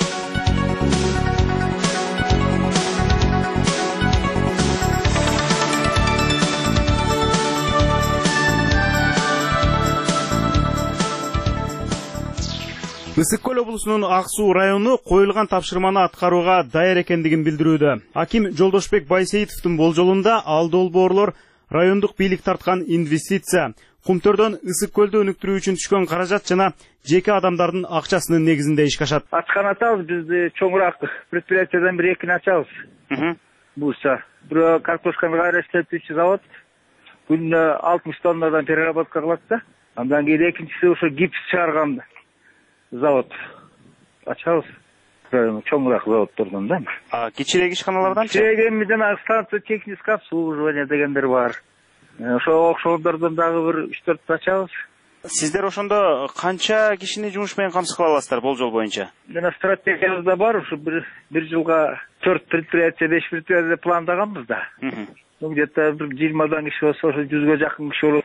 O: Ысык көл облусунун Ак Суу району коюлган тапшырманы аткарууга даяр экендигин билдирүүдө. Аким Жолдошбек Байсейитовдун болжолунда ал долбоорлор райондук бийлик тарткан инвестиция, Кумтөрдөн ысык көлдү өнүктүрүү үчүн түшкөн каражат жана жеке адамдардын акчасынын негизинде ишке ашат.
Q: Ачкан атабыз бизди чоңураак предприятиядан бир экини ачабыз. Буса, бирөө картошканы кайра иштетүүчү завод күнүнө алтымыш тоннадан переработка кылат да. Андан кийин экинчиси ошо гипс чыгарган завод ачабыз. Чоңураак заводдордон да.
O: А кичирээк ишканаларданчы?
Q: Кичирээк эми жана станция техническое обслуживание дегендер бар. Ошо окшондордон дагы бир үч төрт ачабыз.
O: Сиздер ошондо канча кишини жумуш менен камсыз кыла аласыздар болжол боюнча?
Q: Жана стратегиябызда бар, ушу бир бир жылга төрт предприятие, беш предприятие пландаганбыз да. Где-то бир жыйырмадан киши болсо, ошо жүзгө жакын киши болот.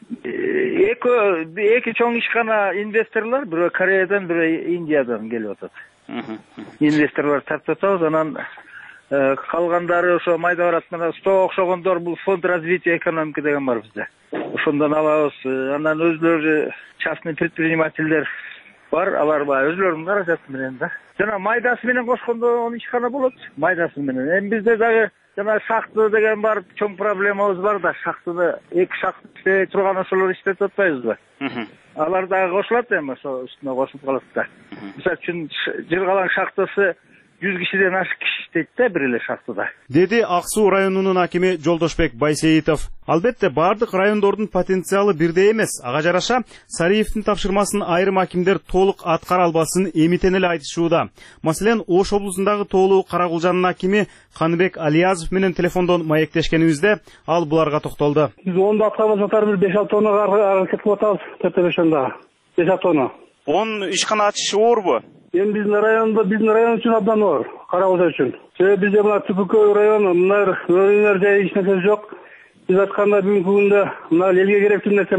Q: Эки эки чоң ишкана инвесторлор, бирөө Кореядан, бирөө Индиядан келип атат. Инвесторлор тартып атабыз, анан калгандары ошо майда барат. Мына сто окшогондор бул фонд развития экономики деген бар бизде. Ошондон алабыз. Анан өзлөрү частный предпринимательдер бар, алар баягы өзлөрүнүн каражаты менен да. Жана майдасы менен кошкондо он ишкана болот. Майдасы менен. Эми бизде дагы жана шахта деген бар, чоң проблемабыз бар да. Шахтада эки шахта иштей турган ошолор иштетип атпайбызбы? Алар дагы кошулат эми ошо үстүнө кошуп калат да. Мисалы үчүн Жыргалаң шахтасы жүз кишиден ашык киши иштейт да бир эле шахтада.
O: Деди Ак Суу районунун акими Жолдошбек Байсейитов. Албетте бардык райондордун потенциалы бирдей эмес. Ага жараша Сариевдин тапшырмасын айрым акимдер толук аткара албасын эмитен эле айтышууда. Маселен, Ош облусундагы Тоолуу Карагулжанын акими Каныбек Алиязов менен телефондон маектешкенибизде ал буларга токтолду.
R: Биз онда аткарып жатар бир беш алты тоннага аракет кылып атабыз. Тепелешенде беш алты тонна.
O: он ишкана ачыш оорбу?
R: Эми биздин райондо, биздин район үчүн абдан оор, Карагулжа үчүн. Себеби бизде мына Түпүкөй району, мына өнөр жай эч нерсе жок. Биз айтканда бүгүнкү күндө мына элге керектүү нерсе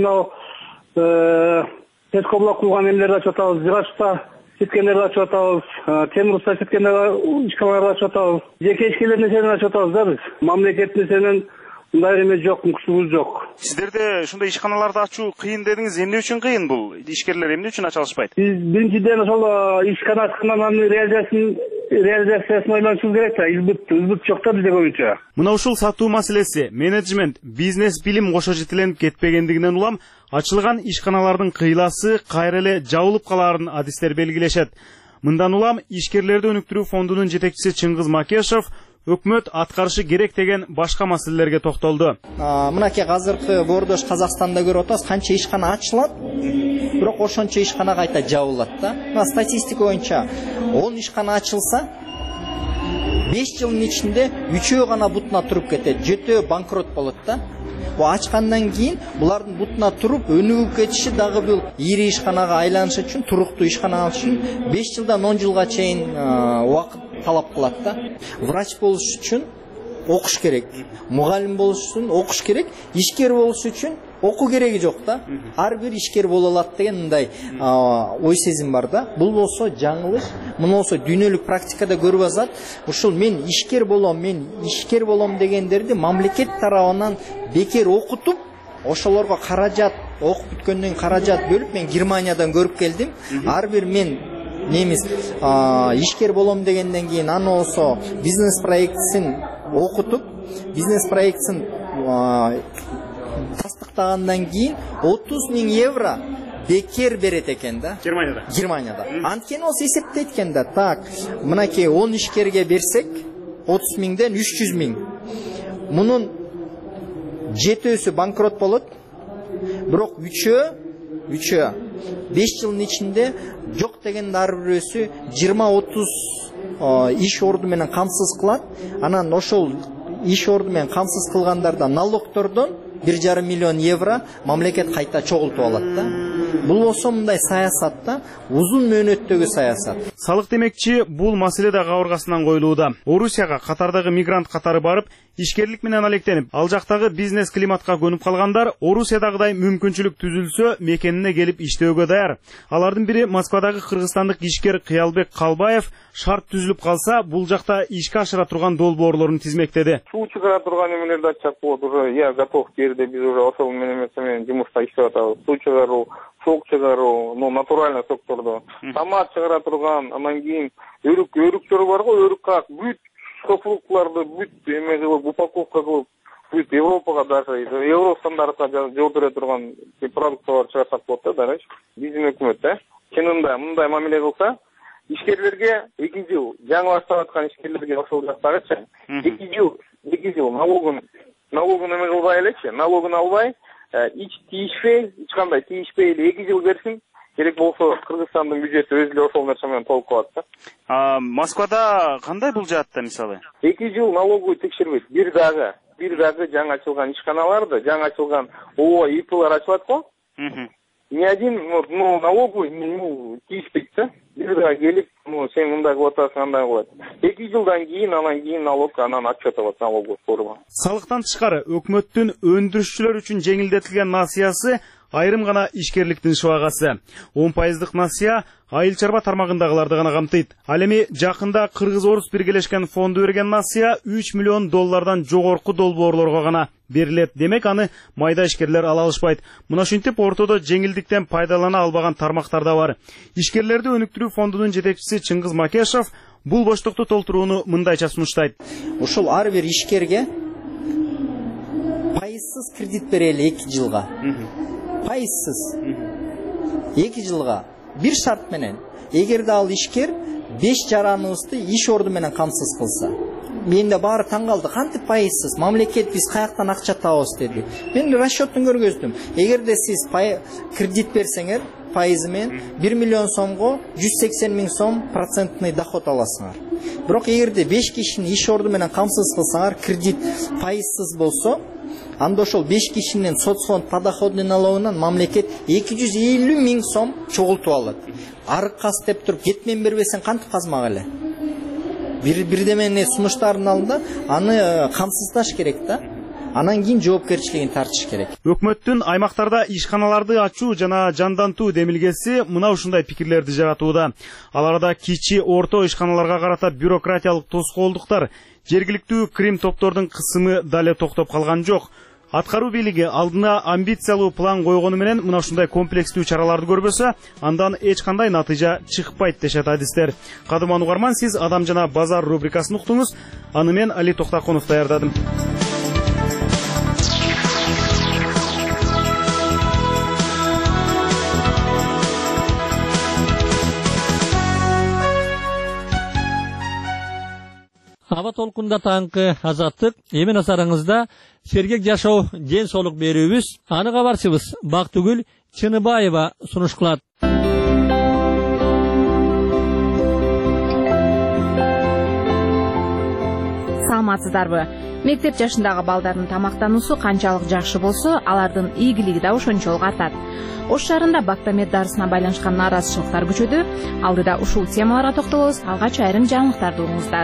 R: мына Пескоблок кылган эмелерди ачып атабыз, Жырачта сеткендерди ачып атабыз, Темурста сеткендерди ишканаларды ачып атабыз. Жеке ишкерлер нерсени ачып атабыз да биз. Мамлекет нерсенин мындай эме жок, уксугубуз жок.
O: Сиздерде ушундай ишканаларды ачуу кыйын дедиңиз, эмне үчүн кыйын бул? Ишкерлер эмне үчүн ача алышпайт?
R: Биз биринчиден ошол ишкана ачкандан анын реализациясын реализациясын ойлонушубуз керек да, избыт, избыт жок да бизде көбүнчө.
O: Мына ушул сатуу маселеси, менеджмент, бизнес билим кошо жетиленип кетпегендигинен улам ачылган ишканалардын кыйласы кайра эле жабылып калаарын адистер белгилешет. Мындан улам ишкерлерди өнүктүрүү фондунун жетекчиси Чыңгыз Макешов өкмөт аткарышы керек деген башка маселелерге токтолду.
S: Мынакей азыркы бордош Казакстанда көрүп атабыз, канча ишкана ачылат, бирок ошончо ишкана кайта жабылат да. Мына статистика боюнча он ишкана ачылса, беш жылдын ичинде үчөө гана бутуна туруп кетет, жетөө банкрот болот да. Бу ачкандан кийин булардын бутуна туруп өнүгүп кетиши дагы бул ири ишканага айланышы үчүн, туруктуу ишкана алыш үчүн беш жылдан он жылга чейин убакыт талап кылат да. Врач болуш үчүн окуш керек, мугалим болуш үчүн окуш керек, ишкер болуш үчүн окуу кереги жок да. Ар бир ишкер боло алат деген мындай ой сезим бар да. Бул болсо жаңылыш, муну болсо дүйнөлүк практикада көрүп азат. Ушул мен ишкер болом, мен ишкер болом дегендерди мамлекет тарабынан бекер окутуп, ошолорго каражат, окуп бүткөндөн каражат бөлүп мен Германиядан көрүп келдим. Ар бир мен немис ишкер болом дегенден кийин аны болсо бизнес проектсин окутуп, бизнес проектсин тастыктагандан кийин отуз миң евро бекер берет экен да.
O: Германияда.
S: Германияда. Анткени ол эсептейт экен да. Так, мынакей он ишкерге берсек, отуз миңден үч жүз миң. Мунун жетөөсү банкрот болот. Бирок үчөө, үчөө беш жылдын ичинде жок дегенде ар бирөөсү жыйырма отуз иш орду менен камсыз кылат. Анан ошол иш орду менен камсыз кылгандарда налогтордон бир жарым миллион евро мамлекет кайта чогултуп алат да. Бул болсо мындай саясат да, узун мөөнөттөгү саясат.
O: Салык демекчи, бул маселе да кабыргасынан коюлууда. Орусияга катардагы мигрант катары барып, ишкерлик менен алектенип, ал жактагы бизнес климатка көнүп калгандар Орусиядагыдай мүмкүнчүлүк түзүлсө мекенине келип иштөөгө даяр. Алардын бири Москвадагы кыргызстандык ишкер Кыялбек Калбаев шарт түзүлүп калса, бул жакта ишке ашыра турган долбоорлорун тизмектеди.
T: Суу чыгара турган эмелерди ачак болот, уже я готов жерде биз уже ошол менен жумушта иштеп атабыз. Суу чыгаруу
P: сок чыгаруу, ну натуральный сокторду, томат чыгара турган, анан кийин өрүк өрүктөр бар го, өрүк как бүт фруктыларды бүт эме кылып упаковка кылып бүт Европага даже евро стандартка жолдура турган продукталар чыгарсак болот да, дараш. Биздин өкмөт да. Чынында мындай мамиле кылса, ишкерлерге эки жыл жаңы баштап аткан ишкерлерге ошол жактагычы эки жыл эки жыл налогун налогун эме кылбай элечи, налогун албай, ич тийишпей, эч кандай тийишпей эле эки жыл берсин. Керек болсо Кыргызстандын бюджети өзү эле ошол нерсе менен толук калат да.
O: А Москвада кандай бул жаатта мисалы?
P: эки жыл налоговый текшербейт. Бир дагы, бир дагы жаңы ачылган ишканаларды, жаңы ачылган ООО, ИПлар ачылат го. Ни один, ну, налоговый, ну, тийишпейт да. Бир дагы келип, ну, сен мындай кылып атасың, андай кылат. эки жылдан кийин, анан кийин налог, анан отчет алат налоговый форма.
O: Салыктан тышкары өкмөттүн өндүрүшчүлөр үчүн жеңилдетилген насыясы айрым гана ишкерликтин шыбагасы. он пайыздык насыя айыл чарба тармагындагыларды гана камтыйт. Ал эми жакында Кыргыз-Орус биргелешкен фонду берген насыя үч миллион доллардан жогорку долбоорлорго гана берилет. Демек аны майда ишкерлер ала алышпайт. Мына ушинтип ортодо жеңилдиктен пайдалана албаган тармактар да бар. Ишкерлерди өнүктүрүү фондунун жетекчиси Чыңгыз Макешов бул боштукту толтурууну мындайча сунуштайт.
S: Ушул ар бир ишкерге пайызсыз кредит берели эки жылга. Пайызсыз эки жылга бир шарт менен, эгерде ал ишкер беш жараныбызды иш орду менен камсыз кылса. Мен да баары таң калды, кантип пайызсыз? Мамлекет биз каяктан акча табабыз деди. Мен расчеттун көргөздүм. Эгерде сиз кредит берсеңер, пайызы менен бир миллион сомго жүз сексен миң сом процентный доход аласыңар. Бирок эгерде беш кишини иш орду менен камсыз кылсаңар, кредит пайызсыз болсо, анда ошол беш кишинин соцфонд подоходный налогунан мамлекет эки жүз элүү миң сом чогултуп алат. Арык кас деп туруп кетмен бербесең кантип казмак эле? Бир бирдеменин сунуштардын алдында аны камсыздаш керек да. Анан кийин жоопкерчилигин тартыш керек.
O: Өкмөттүн аймактарда ишканаларды ачуу жана жандантуу демилгеси мына ушундай пикирлерди жаратууда. Аларда кичи орто ишканаларга карата бюрократиялык тоскоолдуктар, жергиликтүү крим топтордун кысымы дале токтоп калган жок. Аткаруу бийлиги алдына амбициялуу план койгону менен мына ушундай комплекстүү чараларды көрбөсө, андан эч кандай натыйжа чыкпайт дешет адистер. Кадырман угарман, сиз Адам жана базар рубрикасын уктуңуз. Аны мен Али Токтакунов даярдадым.
A: Аба толкунда таңкы азаттык, эми назарыңызда сергек жашоо, ден соолук берүүбүз. Аны кабарчыбыз Бактыгүл Чыныбаева сунуш кылат.
H: Саламатсыздарбы? Мектеп жашындагы балдардын тамактануусу канчалык жакшы болсо, алардын ийгилиги да ошончолук артат. Ош шаарында Бактамет дарысына байланышкан нааразычылыктар күчөдө. Алдыда ушул темаларга токтолобуз. Алгач айрым жаңылыктарды угуңуздар.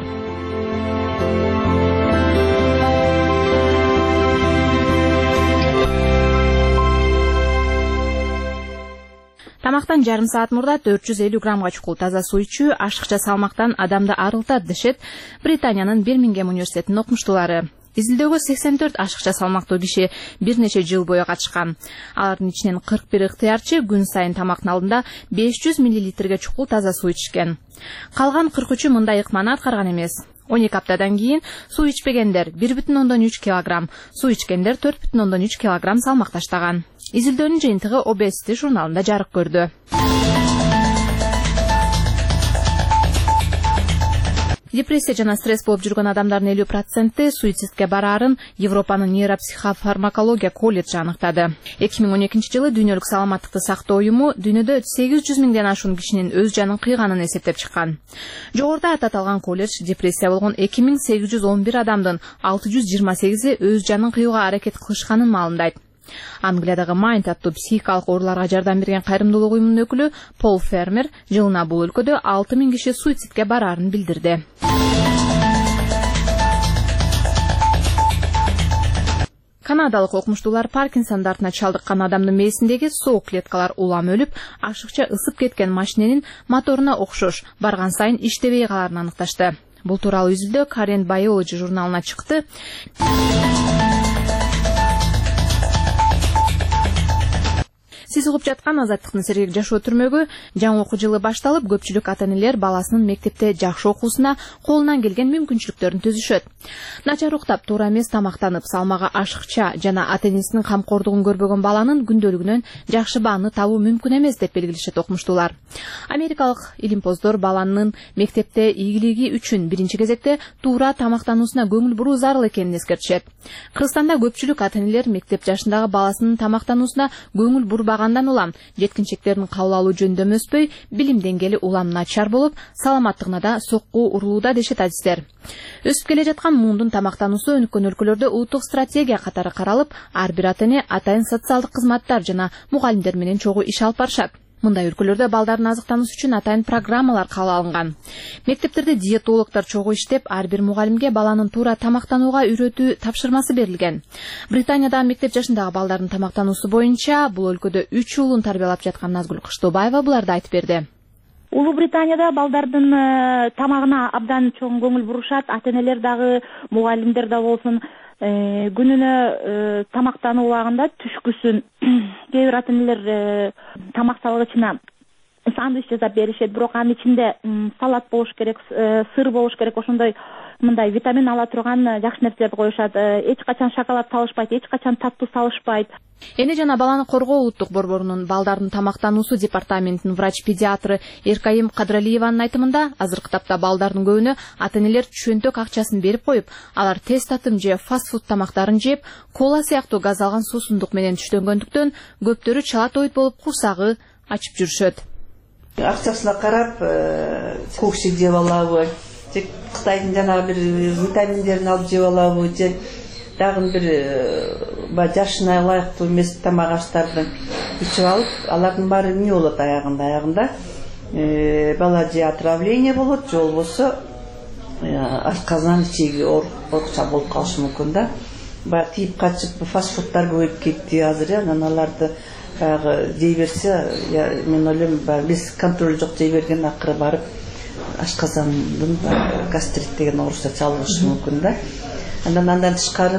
H: Тамактан жарым саат мурда төрт жүз элүү граммга чукул таза суу ичүү ашыкча салмактан адамды арылтат дешет Британиянын Бирмингем университетинин окумуштуулары. Изилдөөгө сексен төрт ашыкча салмактуу киши бир нече жыл бою катышкан. Алардын ичинен кырк бир ыктыярчы күн сайын тамактын алдында беш жүз миллилитрге чукул таза суу ичкен. Калган кырк үчү мындай ыкманы аткарган эмес. он эки аптадан кийин суу ичпегендер бир бүтүн ондон үч килограмм, суу ичкендер төрт бүтүн ондон үч килограмм салмак таштаган. Изилдөөнүн жыйынтыгы Obesity журналында жарык көрдү. Депрессия жана стресс болуп жүргөн адамдардын элүү проценти суицидке бараарын Европанын нейропсихофармакология колледжи аныктады. эки миң он экинчи жылы дүйнөлүк саламаттыкты сактоо уюму дүйнөдө сегиз жүз миңден ашуун кишинин өз жанын кыйганын эсептеп чыккан. Жогоруда ататалган колледж депрессия болгон эки миң сегиз жүз он бир адамдын алты жүз жыйырма сегизи өз жанын кыюуга аракет кылышканын маалымдайт. Англиядагы Mind аттуу психикалык ооруларга жардам берген кайрымдуулук уюмунун өкүлү Пол Фермер жылына бул өлкөдө алты миң киши суицидке бараарын билдирди. Канадалык окумуштуулар Паркинсон дартына чалдыккан адамдын мээсиндеги соок клеткалар улам өлүп, ашыкча ысып кеткен машиненин моторуна окшош барган сайын иштебей калаарын аныкташты. Бул тууралуу изилдөө Current Biology журналына чыкты. Сиз угуп жаткан Азаттыктын сергек жашоо түрмөгү. Жаңы окуу жылы башталып, көпчүлүк ата-энелер баласынын мектепте жакшы окуусуна колунан келген мүмкүнчүлүктөрүн түзүшөт. Начар уктап, туура эмес тамактанып, салмагы ашыкча жана ата-энесинин камкордугун көрбөгөн баланын күндөлүгүнөн жакшы бааны табуу мүмкүн эмес деп белгилешет окумуштуулар. Америкалык илимпоздор баланын мектепте ийгилиги үчүн биринчи кезекте туура тамактануусуна көңүл буруу зарыл экенин эскертишет. Кыргызстанда көпчүлүк ата-энелер мектеп жашындагы баласынын тамактануусуна көңүл бурбагандан улам жеткинчектерин кабыл алуу жөнүндө өспөй, билим деңгээли улам начар болуп, саламаттыгына да сокку урулууда дешет адистер. Өсүп келе жаткан муундун тамактануусу өнүккөн өлкөлөрдө улуттук стратегия катары каралып, ар бир ата-эне атайын социалдык кызматтар жана мугалимдер менен чогуу иш алып барышат. Мындай өлкөлөрдө балдардын азыктануусу үчүн атайын программалар кабыл алынган. Мектептерде диетологдор чогуу иштеп, ар бир мугалимге баланын туура тамактанууга үйрөтүү тапшырмасы берилген. Британияда мектеп жашындагы балдардын тамактануусу боюнча бул өлкөдө үч уулун тарбиялап жаткан Назгүл Кыштообаева буларды айтып берди.
T: Улуу Британияда балдардын тамагына абдан чоң көңүл бурушат. Ата-энелер дагы, мугалимдер да болсун, күнүнө тамактануу убагында түшкүсүн кээ бир ата-энелер тамак салгычына сандвич жасап беришет, бирок анын ичинде салат болуш керек, сыр болуш керек, ошондой мындай витамин ала турган жакшы нерселерди коюшат. Эч качан шоколад салышпайт, эч качан таттуу салышпайт.
H: Эне жана баланы коргоо улуттук борборунун балдардын тамактануусу департаментинин врач-педиатры Эркайым Кадралиеванын айтымында, азыркы тапта балдардын көбүнө ата-энелер чөнтөк акчасын берип коюп, алар тест татым же фаст-фуд тамактарын жеп, кола сыяктуу газ алган суусундук менен түштөнгөндүктөн көптөрү чала тойт болуп курсагы ачып жүрүшөт.
U: Акчасына карап, кокшик жеп алабы, же Кытайдын жанагы бир витаминдерин алып жеп алабы, же дагы бир жашына ылайыктуу эмес тамак аштарды ичип алып, алардын баары эмне болот аягында? Аягында бала же отравление болот, же болбосо ашказан ичеги оорукча болуп калышы мүмкүн да. Баягы тийип качып фастфудтар көбөйүп кетти азыр, анан аларды баягы жей берсе, мен ойлойм, биз контроль жок жей берген акыры барып ашказандын гастрит деген оорусуна чалдыгышы мүмкүн да. Андан андан тышкары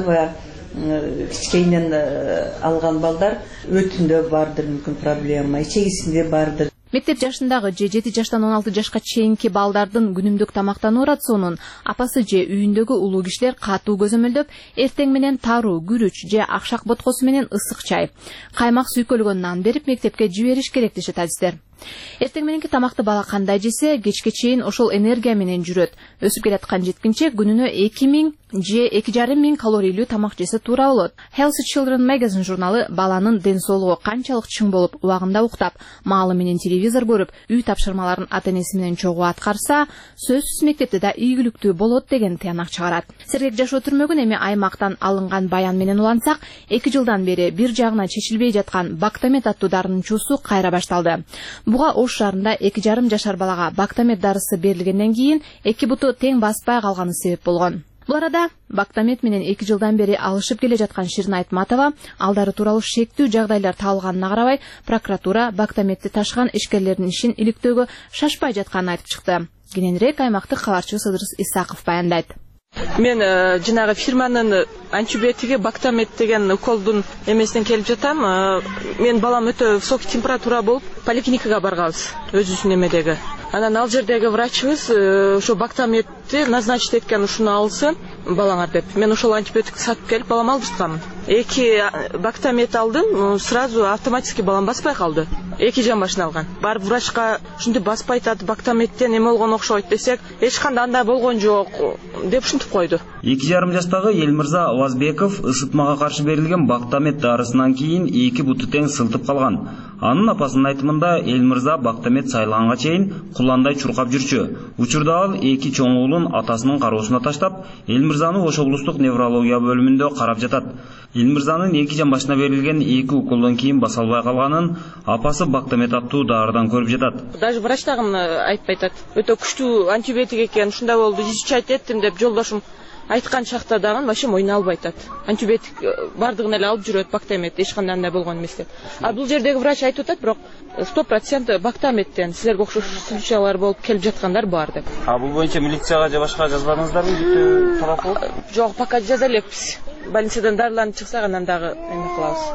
U: баягы кичкейинен алган балдар өтүндө бардыр мүмкүн проблема, ичегисинде бардыр.
H: Мектеп жашындагы же жети жаштан он алты жашка чейинки балдардын күнүмдүк тамактануу рационун апасы же үйүндөгү улуу кишилер катуу көзөмөлдөп, эртең менен таруу, күрүч же акшак боткосу менен ысык чай, каймак сүйкөлгөн нан берип мектепке жибериш керек дешет адистер. Эртең мененки тамакты бала кандай жесе, кечке чейин ошол энергия менен жүрөт. Өсүп келаткан жеткинчек күнүнө эки миң же эки жарым миң калорийлүү тамак жесе туура болот. Healthy Children Magazine журналы баланын ден соолугу канчалык чың болуп, убагында уктап, маалы менен телевизор көрүп, үй тапшырмаларын ата-энеси менен чогуу аткарса, сөзсүз мектепте да ийгиликтүү болот деген тыянак чыгарат. Сергек жашоо түрмөгүн эми аймактан алынган баян менен улантсак, эки жылдан бери бир жагына чечилбей жаткан Бактамет аттуу дарынын чуусу кайра башталды. Буга Ош шаарында эки жарым жашар балага Бактамет дарысы берилгенден кийин эки буту тең баспай калганы себеп болгон. Бул арада Бактамет менен эки жылдан бери алышып келе жаткан Ширин Айтматова алдары тууралуу шектүү жагдайлар табылганына карабай, прокуратура Бактаметти ташыган ишкерлердин ишин иликтөөгө шашпай жатканын айтып чыкты. Кененирээк аймактык кабарчыбыз Ыдырыс Исаков баяндайт.
V: Мен жанагы фирманын антибиотиги Бактамет деген уколдун эмесинен келип жатам. Мен балам өтө высокий температура болуп, поликлиникага барганбыз, өзүбүздүн эмедеги. Анан ал жердеги врачыбыз ошо Бактаметти назначить эткен, ушуну алсын балаңар деп. Мен ошол антибиотикти сатып келип балам алып жатканмын. Эки Бактамет алдым, сразу автоматически балам баспай калды. Эки жан башына алган. Барып врачка ушинтип баспай атат, Бактаметтен эме болгон окшойт десек, эч кандай андай болгон жок деп ушинтип койду.
W: эки жарым жаштагы Элмирза Авазбеков ысытмага каршы берилген Бактамет дарысынан кийин эки буту тең сылтып калган. Анын апасынын айтымында Элмирза Бактамет сайлаганга чейин куландай чуркап жүрчү. Учурда ал эки чоң уулун атасынын кароосуна таштап, Элмирзаны Ош облустук неврология бөлүмүндө карап жатат. Элмирзанын эки жан башына берилген эки уколдон кийин баса албай калганын апасы Бактамет аттуу дарыдан көрүп жатат.
V: Даже врач дагы айтпай атат. Өтө күчтүү антибиотик экен, ушундай болду, изучать эттим деп жолдошум айткан чакта дагы вообще мойнуна албай атат. Антибиотик бардыгын эле алып жүрөт Бактамет, эч кандай андай болгон эмес деп. А бул жердеги врач айтып атат, бирок сто процент Бактаметтен силерге окшош случайлар болуп келип жаткандар бар деп.
W: А бул боюнча милицияга же башка жазбадыңыздарбы, бүтө тарапы?
V: Жок, пока жаза элекпиз. Больницадан дарыланып чыксак, анан дагы эме кылабыз.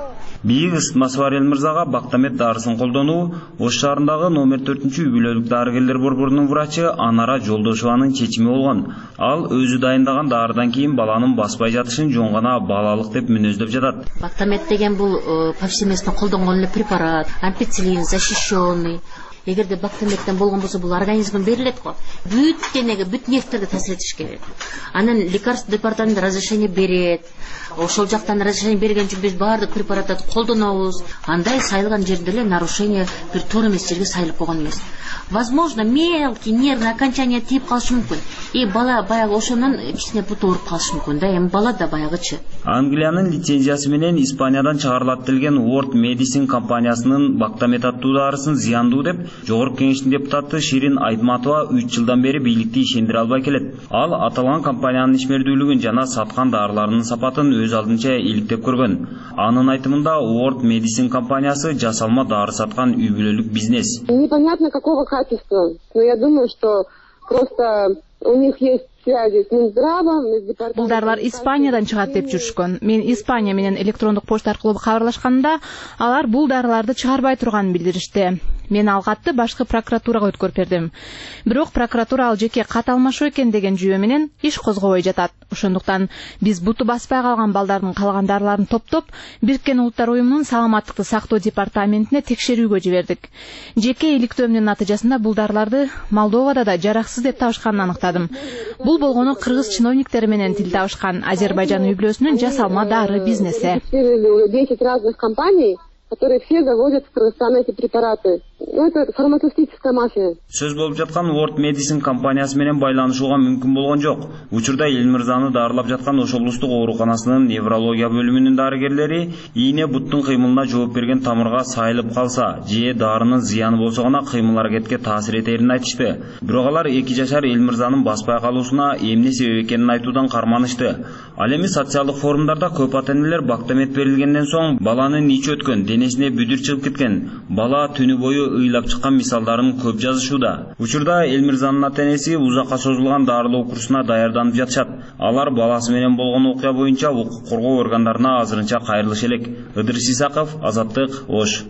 W: Бийик ысытмасы бар Элмырзага Бактамет дарысын колдонуу Ош шаарындагы номер төртүнчү үй бүлөлүк дарыгерлер борборунун врачы Анара Жолдошованын чечими болгон. Ал өзү дайындаган дарыдан кийин баланын баспай жатышын жон гана балалык деп мүнөздөп жатат.
C: Бактамет деген бул повсеместно колдонгон эле препарат, ампицилин защищенный. Эгерде бактаметтен болгон болсо бул организмге берилет го. Бүт денеге, бүт нервтерге таасир этиш керек. Анан лекарств департаменти разрешение берет. Ошол жактан разрешение берген үчүн биз баардык препараттарды колдонобуз. Андай сайылган жерде эле нарушение бир туура эмес жерге сайылып койгон эмес. Возможно, мелкий нервный окончание тийип калышы мүмкүн. И бала баягы ошонун кичине буту ооруп калышы мүмкүн да, эми бала да баягычы.
W: Англиянын лицензиясы менен Испаниядан чыгарылат делген World Medicine компаниясынын Бактамет аттуу дарысын зыяндуу деп Жогорку кеңештин депутаты Ширин Айтматова үч жылдан бери бийликти ишендире албай келет. Ал аталган компаниянын ишмердүүлүгүн жана саткан дарыларынын сапатын өз алдынча иликтеп көргөн. Анын айтымында World Medicine компаниясы жасалма дары саткан үй бүлөлүк бизнес.
D: Непонятно какого качества, но я думаю, что просто у них есть связи с Минздравом, с департаментом.
H: Бул дарылар Испаниядан чыгат деп жүрүшкөн. Мен Испания менен электрондук почта аркылуу кабарлашканда, алар бул дарыларды чыгарбай турганын билдиришти. Мен ал катты башкы прокуратурага өткөрүп бердим. Бирок прокуратура ал жеке кат алмашуу экен деген жүйө менен иш козгобой жатат. Ошондуктан биз буту баспай калган балдардын калган дарыларын топтоп, Бириккен Улуттар уюмунун саламаттыкты сактоо департаментине текшерүүгө жибердик. Жеке иликтөөмдүн натыйжасында бул дарыларды Молдовада да жараксыз деп табышканын аныктадым. Бул болгону кыргыз чиновниктери менен тил табышкан Азербайжан үй бүлөсүнүн жасалма дары бизнеси.
D: десять разных компаний, которые все завозят в Кыргызстан эти препараты. Ну, это фармацевтическая мафия.
W: Сөз болуп жаткан World Medicine компаниясы менен байланышууга мүмкүн болгон жок. Учурда Элмырзаны дарылап жаткан Ош облустук ооруканасынын неврология бөлүмүнүн дарыгерлери ийне буттун кыймылына жооп берген тамырга сайылып калса, же дарынын зыяны болсо гана кыймыл аракетке таасир этерин айтышты. Бирок алар эки жашар Элмырзанын баспай калуусуна эмне себеп экенин айтуудан карманышты. Ал эми социалдык форумдарда көп ата-энелер Бактамет берилгенден соң баланын ичи өткөн, денесине бүдүр чыгып кеткен, бала түнү бою ыйлап чыккан мисалдарын көп жазышууда. Учурда Элмырзанын ата-энеси узакка созулган дарылоо курсуна даярданып жатышат. Алар баласы менен болгон окуя боюнча укук коргоо органдарына азырынча кайрылыш элек. Ыдырыс Исаков, Азаттык, Ош.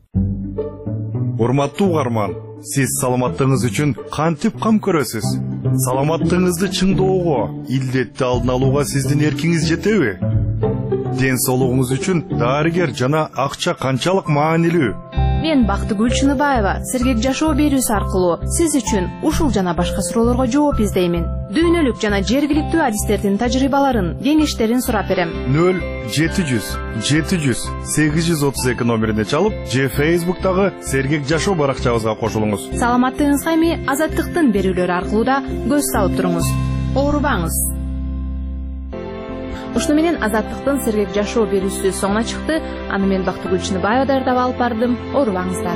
E: Урматтуу угарман, сиз саламаттыгыңыз үчүн кантип кам көрөсүз? Саламаттыгыңызды чыңдоого, илдетти алдын алууга сиздин эркиңиз жетеби? Ден соолугуңуз үчүн дарыгер жана акча канчалык маанилүү?
H: Мен Бактыгүл Чыныбаева сергек жашоо берүүсү аркылуу сиз үчүн ушул жана башка суроолорго жооп издеймин. Дүйнөлүк жана жергиликтүү адистердин тажрыйбаларын, кеңештерин сурап берем.
E: нөл жети жүз жети жүз сегиз жүз отуз эки номерине чалып, же Facebook'тагы сергек жашоо баракчабызга кошулуңуз.
H: Саламаттыгыңызга эми Азаттыктын берүүлөрү аркылуу да көз салып туруңуз. Оорубаңыз. Ушуну менен Азаттыктын сергек жашоо берүүсү соңуна чыкты. Аны мен Бактыгүл Чыныбаева даярдап алып бардым. Оорубаңыздар.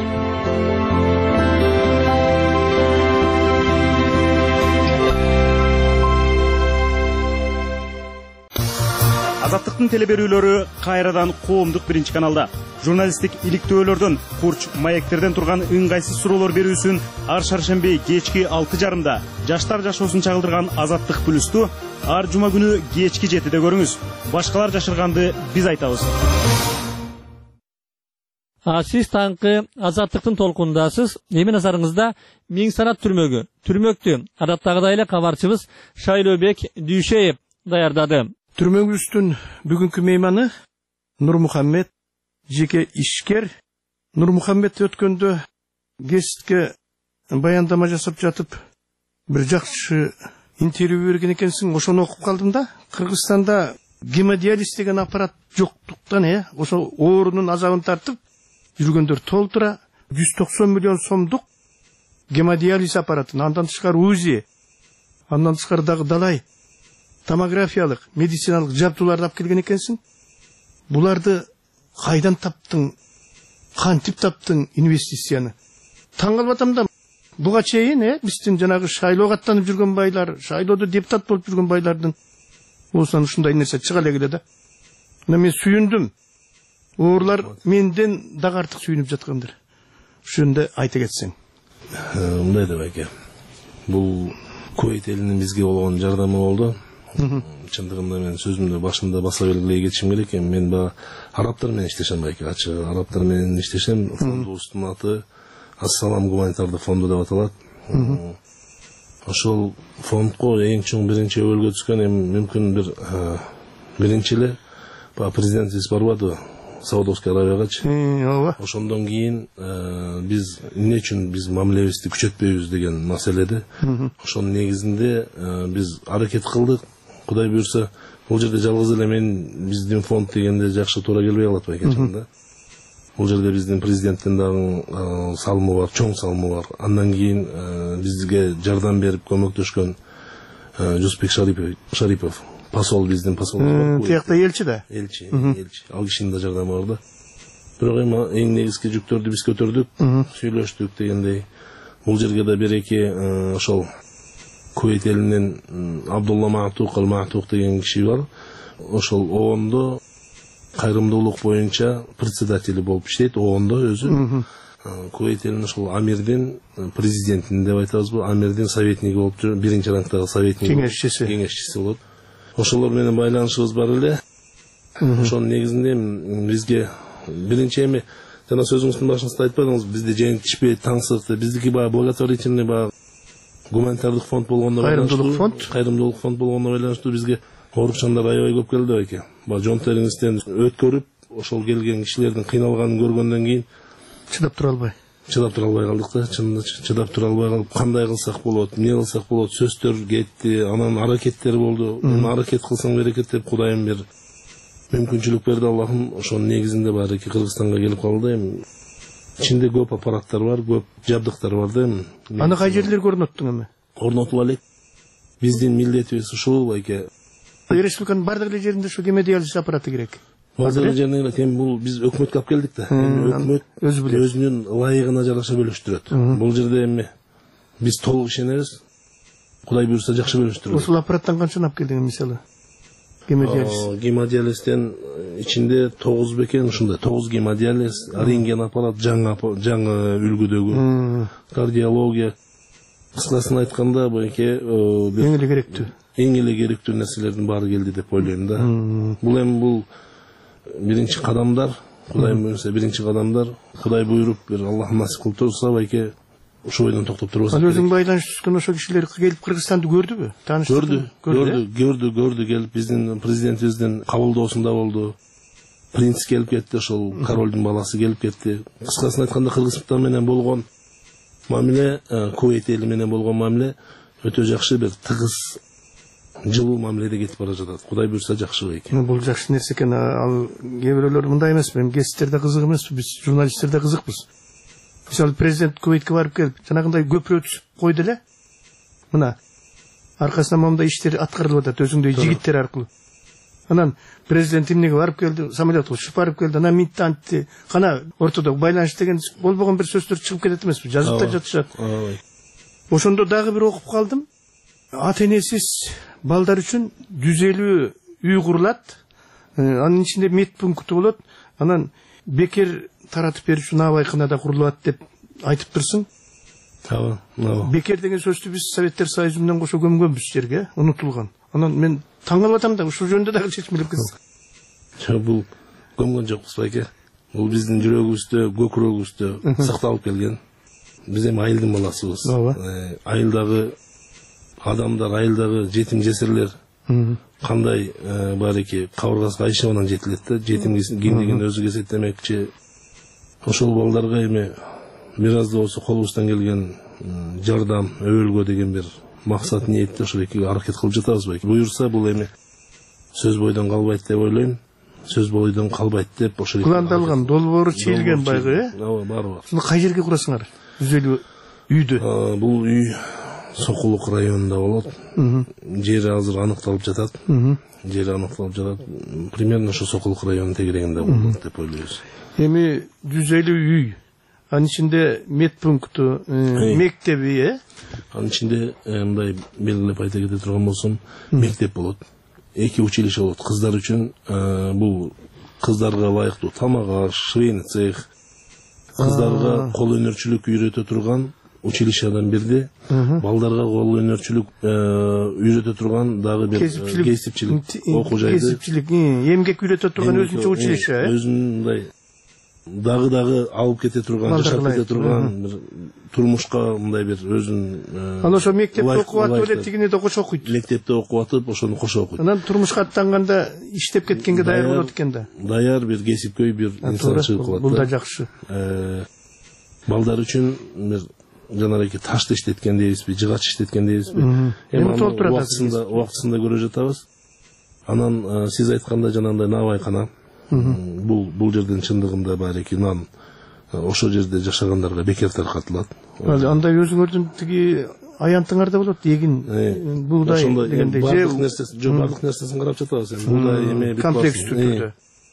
O: Азаттыктын телеберүүлөрү кайрадан коомдук биринчи каналда. Журналисттик иликтөөлөрдөн, курч, маектерден турган ыңгайсыз суроолор берүүсүн ар шаршемби кечки алты жарымда жаштар жашоосун чагылдырган Азаттык плюсту ар жума күнү кечки жетиде көрүңүз. Башкалар жашырганды биз айтабыз.
A: А сиз таңкы Азаттыктын толкундасыз. Эми назарыңызда Миң санат түрмөгү. Түрмөктү адаттагыдай эле кабарчыбыз Шайлообек Дүйшеев даярдады.
B: Түрмөгүбүздүн бүгүнкү мейманы Нурмухаммед, жеке ишкер. Нурмухаммед өткөндө гезитке баяндама жасап жатып, бир жакшы интервью берген экенсиң, ошону окуп калдым да. Кыргызстанда гемодиализ деген аппарат жоктуктан, э, ошо оорунун азабын тартып жүргөндөр толтура жүз токсон миллион сомдук гемодиализ аппаратын, андан тышкары УЗИ, андан тышкары дагы далай томографиялык, медициналык жабдууларды алып келген экенсиң. Буларды кайдан таптың, кантип таптың инвестицияны? Таң калып атам да. Буга чейин, э, биздин жанагы шайлоого аттанып жүргөн байлар, шайлоодо депутат болуп жүргөн байлардын осунан ушундай нерсе чыга эле да. Мына мен сүйүндүм. Оорулар менден дагы артык сүйүнүп жаткандар. Ошондо айта кетсең.
X: Мындай деп эке. Бул Кувейт элинин бизге болгон жардамы болду.
F: чындыгында мен сөзүмдү башында баса белгилей кетишим керек экен. Мен баягы арабтар менен иштешем байке, ачыгы арабтар менен иштешем. Фондубуздун аты Ассалам гуманитардык фонду деп аталат. Ошол фондко эң чоң биринчи өбөлгө түскөн эми мүмкүн бир биринчи эле баягы президентибиз барбады Саудовский Аравиягачы.
G: Ооба.
F: Ошондон кийин биз эмне үчүн биз мамилебизди күчөтпөйбүз деген маселеде. Ошонун негизинде биз аракет кылдык. Кудай буйрса, бул жерде жалгыз эле мен биздин фонд дегенде жакшы туура келбей калат байке да. Бул жерде биздин президенттин дагы салымы бар, чоң салымы бар. Андан кийин бизге жардам берип көмөктөшкөн Жусупбек Шарипов, посол, биздин посол.
G: Тиякта элчи да.
F: Элчи, элчи. Ал кишинин да жардамы бар да. Бирок эми эң негизги жүктөрдү биз көтөрдүк, сүйлөштүк дегендей. Бул жерге да бир эки ошол Кувейт элинен Абдулла Маатук ал-Маатук деген киши бар. Ошол оондо кайрымдуулук боюнча председатели болуп иштейт, оондо өзү. Кувейт элинин ошол амирдин президентин деп айтабызбы, амирдин советниги болуп жүр, биринчи рангдагы советник,
G: кеңешчиси,
F: кеңешчиси болот. Ошолор менен байланышыбыз бар эле. Ошонун негизинде бизге биринчи эми жана сөзүңүздүн башыңызда айтпадыңыз, бизде жеңилтишпейт, таңсыкты, биздики баягы благотворительный баягы гуманитардык фонд болгондо,
G: кайрымдуулук фонд,
F: кайрымдуулук фонд болгондо байланыштуу бизге оорукчандар аябай көп келди байке. Баягы жон териңизден өткөрүп, ошол келген кишилердин кыйналганын көргөндөн кийин
G: чыдап тура албай
F: чыдап тура албай калдык да, чынында чыдап тура албай калып, кандай кылсак болот, эмне кылсак болот, сөздөр кетти, анан аракеттер болду. Эми аракет кылсаң берекет деп Кудайым бир мүмкүнчүлүк берди Аллахым. Ошонун негизинде баарыки Кыргызстанга келип калды. Эми ичинде көп аппараттар бар, көп жабдыктар бар да. Эми
G: аны кай жерлерге орноттуң эми?
F: Орнотуп элек. Биздин милдетибиз ушул байке.
G: Республиканын бардык эле жеринде ушу гемодиализ аппараты керек.
F: Бардык эле жеринде керек. Эми бул биз өкмөткө алып келдик да. Эми өкмөт өзүнүн ылайыгына жараша бөлүштүрөт. Бул жерде эми биз толук ишенебиз. Кудай буйрса жакшы бөлүштүрөт.
G: Ушул аппараттан канчаны алып келдиң мисалы? Гемодиализ.
F: Гемодиализден ичинде тогуз бекен ушундай тогуз гемодиализ, рентген аппарат, жаңы жаңы үлгүдөгү, кардиология. Кыскасын айтканда байке
G: эң эле керектүү.
F: Эң эле керектүү нерселердин баары келди деп ойлойм да. Бул эми бул биринчи кадамдар, Кудай буйрса биринчи кадамдар. Кудай буйруп бир Аллах насип кылып турса байке ошол бойдон токтоп турбаса.
G: Ал өзүң байланыш түзгөн ошо кишилер келип Кыргызстанды көрдүбү? Тааныштырды?
F: Көрдү, көрдү, көрдү, көрдү келип биздин президентибиздин кабылдоосунда болду. Принц келип кетти, ошол королдун баласы келип кетти. Кыскасын айтканда Кыргызстан менен болгон мамиле, Кувейт эли менен болгон мамиле өтө жакшы, бир тыгыз, жылуу мамиледе кетип бара жатат. Кудай буйрса жакшы байке.
G: Бул жакшы нерсе экен. Ал кээ бирөөлөр мындай эмес, эми гезиттер да кызык эмес, биз журналисттер да кызыкпыз. Мисалы президент Кувейтке барып келип, жанагындай көпүрө түзүп койду эле. Мына аркасынан момундай иштер аткарылып атат өзүңдөй жигиттер аркылуу. Анан президент эмнеге барып келди, самолетке учуп барып келди, анан мынтип антип, кана ортодо байланыш деген болбогон бир сөздөр чыгып кетет эмеспи? Жазып да жатышат. Ошондо дагы бир окуп калдым. Ата энесиз балдар үчүн жүз элүү үй курулат. Анын ичинде медпункту болот. Анан бекер таратып берүүчү набайкана да курулат деп айтып турсуң.
F: Ооба, ооба.
G: Бекер деген сөздү биз Советтер Союзу менен кошо көмгөнбүз жерге, унутулган. Анан мен таң калып атам да, ушул жөнүндө дагы чечим берипсиз.
F: Жок, бул көмгөн жокпуз байке. Бул биздин жүрөгүбүздө, көкүрөгүбүздө сакталып келген. Биз эми айылдын баласыбыз. Айылдагы адамдар, айылдагы жетим жесирлер кандай баарыки кабыргасы кайшы менен жетилет да, жетим кимдигин өзү кесеттемекчи. Ошол балдарга эми бир аз да болсо колубуздан келген жардам, өбөлгө деген бир максат ниетте ошол экиге аракет кылып жатабыз байке. Буйрса бул эми сөз бойдон калбайт деп ойлойм. Сөз бойдон калбайт деп ошол
G: пландалган, долбоору чийилген байгы, э?
F: Ооба, баары бар.
G: Шуну кай жерге курасыңар? жүз элүү үйдү.
F: Бул үй Сокулук районунда болот. Жери азыр аныкталып жатат. Жери аныкталып жатат. Примерно ошо Сокулук районунун тегерегинде болот деп ойлойбуз.
G: Эми жүз элүү үй. Анын ичинде медпункту, мектеби, э?
F: Анын ичинде мындай белгилеп айта кете турган болсом, мектеп болот. Эки училище болот. Кыздар үчүн бул кыздарга ылайыктуу тамак аш, швейный цех, кыздарга кол өнөрчүлүк үйрөтө турган училищедан бирди балдарга кол өнөрчүлүк үйрөтө турган дагы бир кесипчилик окуу жайды,
G: кесипчилик, эмгек үйрөтө турган өзүнчө училище,
F: өзүнүн мындай дагы дагы алып кете турган, жашап кете турган, турмушка мындай бир өзүнүн
G: анан ошо мектепте окуп атып эле тигини да кошо окуйт.
F: Мектепте окуп атып, ошону кошо окуйт.
G: Анан турмушка аттанганда иштеп кеткенге даяр болот экен да.
F: Даяр бир кесипкөй бир инсан чыгып калат.
G: Бул да жакшы.
F: Балдар үчүн бир жанагы ташты иштеткен дейбизби, жыгач иштеткен дейбизби?
G: Эми толтурат
F: убактысында, убактысында көрө жатабыз. Анан сиз айткандай жанагындай наабайкана. Бул бул жерден чындыгында бар экен, анан ошол жерде жашагандарга бекер таркатылат.
G: Андай өзүңөрдүн тиги аянтыңар да болот, эгин, буудай дегендей.
F: Бардык нерсесин, жок, бардык нерсесин карап жатабыз. Эми буудай эме
G: комплекс түрдө.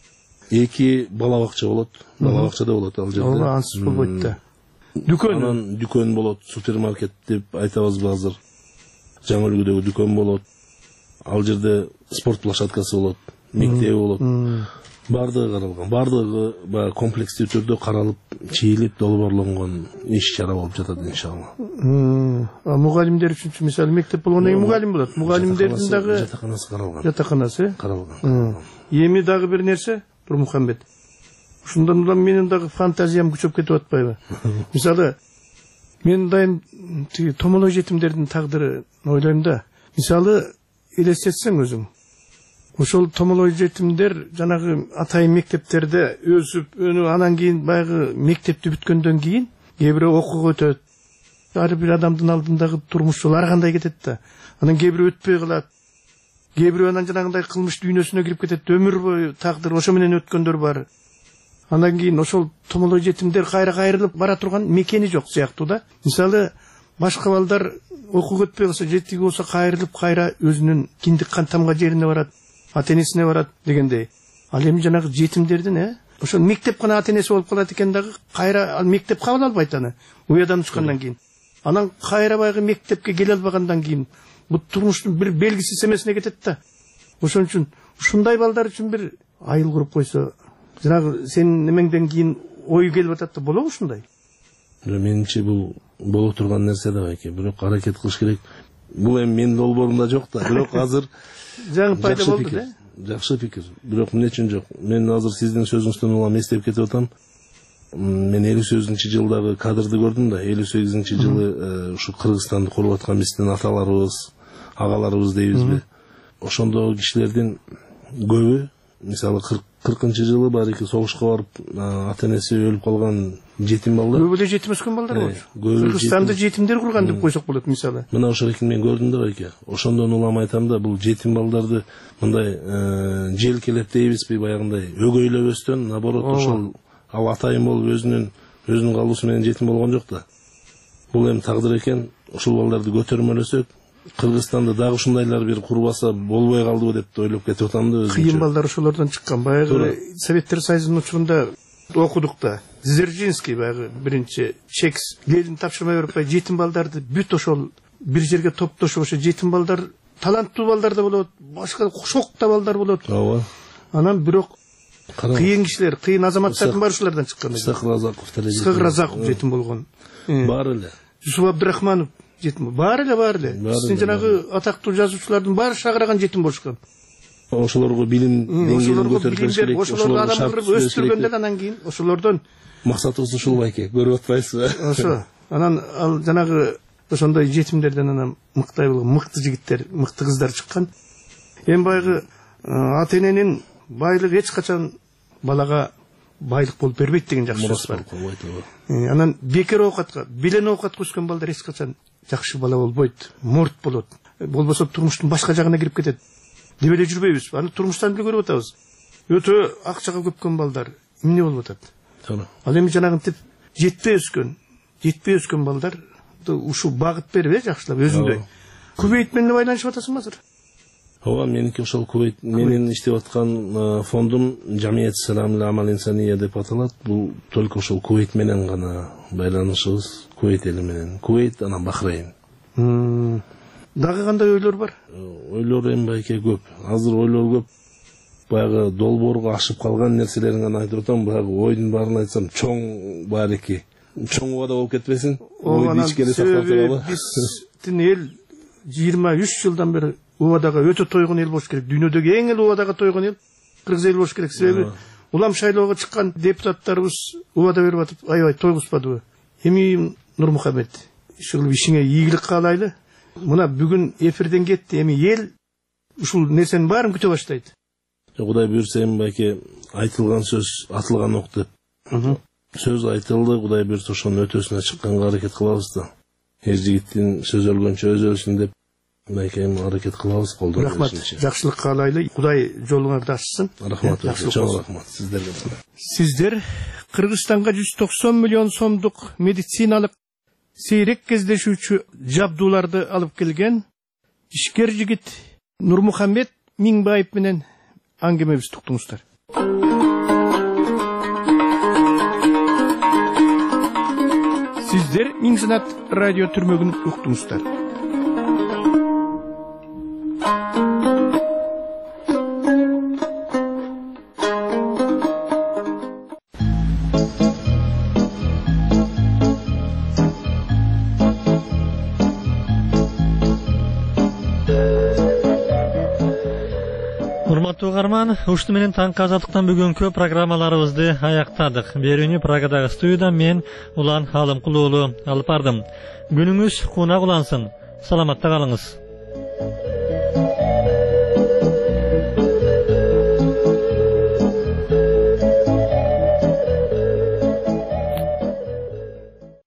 F: Эки бала бакча болот, бала бакча да болот ал жерде.
G: Ооба, ансыз болбойт да. Дүкөн,
F: анан дүкөн болот, супермаркет деп айтабызбы азыр. Жаңы үлгүдөгү дүкөн болот. Ал жерде спорт площадкасы болот, мектеби болот. Бардыгы каралган, бардыгы баягы комплекстүү түрдө каралып, чийилип, долбоорлонгон иш чара болуп жатат иншалла.
G: Мугалимдер үчүнчү мисалы мектеп болгондон кийин мугалим болот. Мугалимдердин дагы
F: жатаканасы каралган.
G: Жатаканасы
F: каралган.
G: Эми дагы бир нерсе, Турмухамбет. Ушундан улам менин дагы фантазиям күчөп кетип атпайбы? Мисалы, мен дайым тиги томолой жетимдердин тагдырын ойлойм да. Мисалы, элестетсең өзүң. Ошол томолой жетимдер жанагы атайын мектептерде өсүп, өнү анан кийин баягы мектепти бүткөндөн кийин кээ бирөө окууга өтөт. Ар бир адамдын алдындагы турмуш жолу ар кандай кетет да. Анан кээ бирөө өтпөй калат. Кээ бирөө анан жанагындай кылмыш дүйнөсүнө кирип кетет. Өмүр бою тагдыр ошо менен өткөндөр бар. Анан кийин ошол томолой жетимдер кайра кайрылып бара турган мекени жок сыяктуу да. Мисалы, башка балдар окууга өтпөй калса, жетиги болсо кайрылып кайра өзүнүн киндик кан тамга жерине барат. Ата-энесине барат дегендей. Ал эми жанагы жетимдердин, э, ошо мектеп гана ата-энеси болуп калат экен дагы, кайра ал мектеп кабыл албайт аны. Уядан чыккандан кийин. Анан кайра баягы мектепке келе албагандан кийин бул турмуштун бир белгисиз эмесине кетет да. Ошон үчүн ушундай балдар үчүн бир айыл куруп койсо, жанагы сенин немеңден кийин ой келип атат да, болобу ушундай?
F: Менимче бул боло турган нерсе да экен, бирок аракет кылыш керек. Бул эми менин долбоорумда жок да, бирок азыр
G: жаңы пайда болду да.
F: Жакшы пикир. Бирок эмне үчүн жок? Мен азыр сиздин сөзүңүздөн улам эстеп кетип атам. Мен элүү сегизинчи жылдагы кадрды көрдүм да. элүү сегизинчи жылы ушу Кыргызстанды куруп аткан биздин аталарыбыз, агаларыбыз дейбизби? Ошондогу кишилердин көбү, мисалы кыркынчы жылы барыки согушка барып, ата-энеси өлүп калган жетим балдар.
G: Көбү эле жетим өскөн балдар болчу. Кыргызстанды жетимдер курган деп койсок болот мисалы.
F: Мына ошол экен мен көрдүм да байке. Ошондон улам айтам да, бул жетим балдарды мындай желкелеп дейбизби, баягындай өгөйлөп өстөн, наоборот ошол ал атайын болуп өзүнүн өзүнүн калуусу менен жетим болгон жок да. Бул эми тагдыр экен. Ушул балдарды көтөрмөлөсөк, Кыргызстанда дагы ушундайлар бир курбаса болбой калдыбы деп ойлоп кетип атам да өзүмчө.
G: Кыйын балдар ошолордон чыккан. Баягы Советтер Союзунун учурунда окудук да. Дзержинский баягы биринчи Чекс Ленин тапшырма берип атпай, жетим балдарды бүт ошол бир жерге топтошуп, ошо жетим балдар, таланттуу балдар да болот, башка шокта балдар болот.
F: Ооба.
G: Анан бирок кыйын кишилер, кыйын азаматтардын баары ушулардан чыккан.
F: Исхак Разаков деле.
G: Исхак Разаков жетим болгон.
F: Баары эле.
G: Юсуп Абдрахманов жетим. Баары эле, баары эле. Сиздин жанагы атактуу жазуучулардын баары шагыраган жетим болушкан.
F: Ошолорго билим деңгээлин көтөрүш керек.
G: Ошолорду адам кылып өстүргөндөн анан кийин ошолордон
F: максатыбыз ушул байке, көрүп атпайсызбы?
G: Ошо. Анан ал жанагы ошондой жетимдерден анан мыктай болгон мыкты жигиттер, мыкты кыздар чыккан. Эми баягы ата-эненин байлыгы эч качан балага байлык болуп бербейт деген жакшы сөз бар. Анан бекер оокатка, билен оокатка өскөн балдар эч качан жакшы бала болбойт, морт болот. Болбосо турмуштун башка жагына кирип кетет. Деп эле жүрбөйбүз. Аны турмуштан деле көрүп атабыз. Өтө акчага көпкөн балдар эмне болуп атат?
F: Туура.
G: Ал эми жанагынтип жетпей өскөн, жетпей өскөн балдар ушул багыт берип, э, жакшылап өзүндөй. Кувейт менен байланышып атасыңбы азыр?
F: Ооба, меники ошол Кувейт менен иштеп аткан фондум Жамият Салам Амал Инсания деп аталат. Бул только ошол Кувейт менен гана байланышыбыз, Кувейт эли менен. Кувейт, анан Бахрейн.
G: Дагы кандай ойлор бар?
F: Ойлор эми байке көп. Азыр ойлор көп. Баягы долбоорго ашып калган нерселерин гана айтып атам. Баягы ойдун баарын айтсам, чоң бареки чоң убада болуп кетпесин.
G: Оған себеби биздин эл жыйырма үч жылдан бери убадага өтө тойгон эл болуш керек. Дүйнөдөгү эң эле убадага тойгон ел кыргыз эл болуш керек. Себеби улам шайлоого чыккан депутаттарыбыз убада берип атып, аябай тойгузбадыбы. Эми Нурмухаммед, ушул ишиңе ийгилик каалайлы. Мына бүгүн эфирден кетти. Эми эл ушул нерсенин баарын күтө баштайт.
F: Кудай буйрса эми байке айтылган сөз атылган ок деп. Сөз айтылды, Кудай буйрса ошонун өтөсүнө чыкканга аракет кылабыз да. Эр жигиттин сөз өлгөнчө өз өлсүн деп байке эми аракет кылабыз колдон.
G: Рахмат, жакшылык каалайлы. Кудай жолуңарды ачсын.
F: Рахмат, чоң рахмат сиздерге.
G: Сиздер Кыргызстанга жүз токсон миллион сомдук медициналык сейрек кездешүүчү жабдууларды алып келген ишкер жигит Нурмухаммед Миңбаев менен аңгемебизди уктуңуздар. Сиздер Миңсанат радио түрмөгүн уктуңуздар.
A: Урматтуу угарман, ушуну менен таңкы азаттыктан бүгүнкү программаларыбызды аяктадык. Берүүнү Прагадагы студияда мен Улан Алымкул уулу алып бардым. Күнүңүз кунак улансын. Саламатта калыңыз.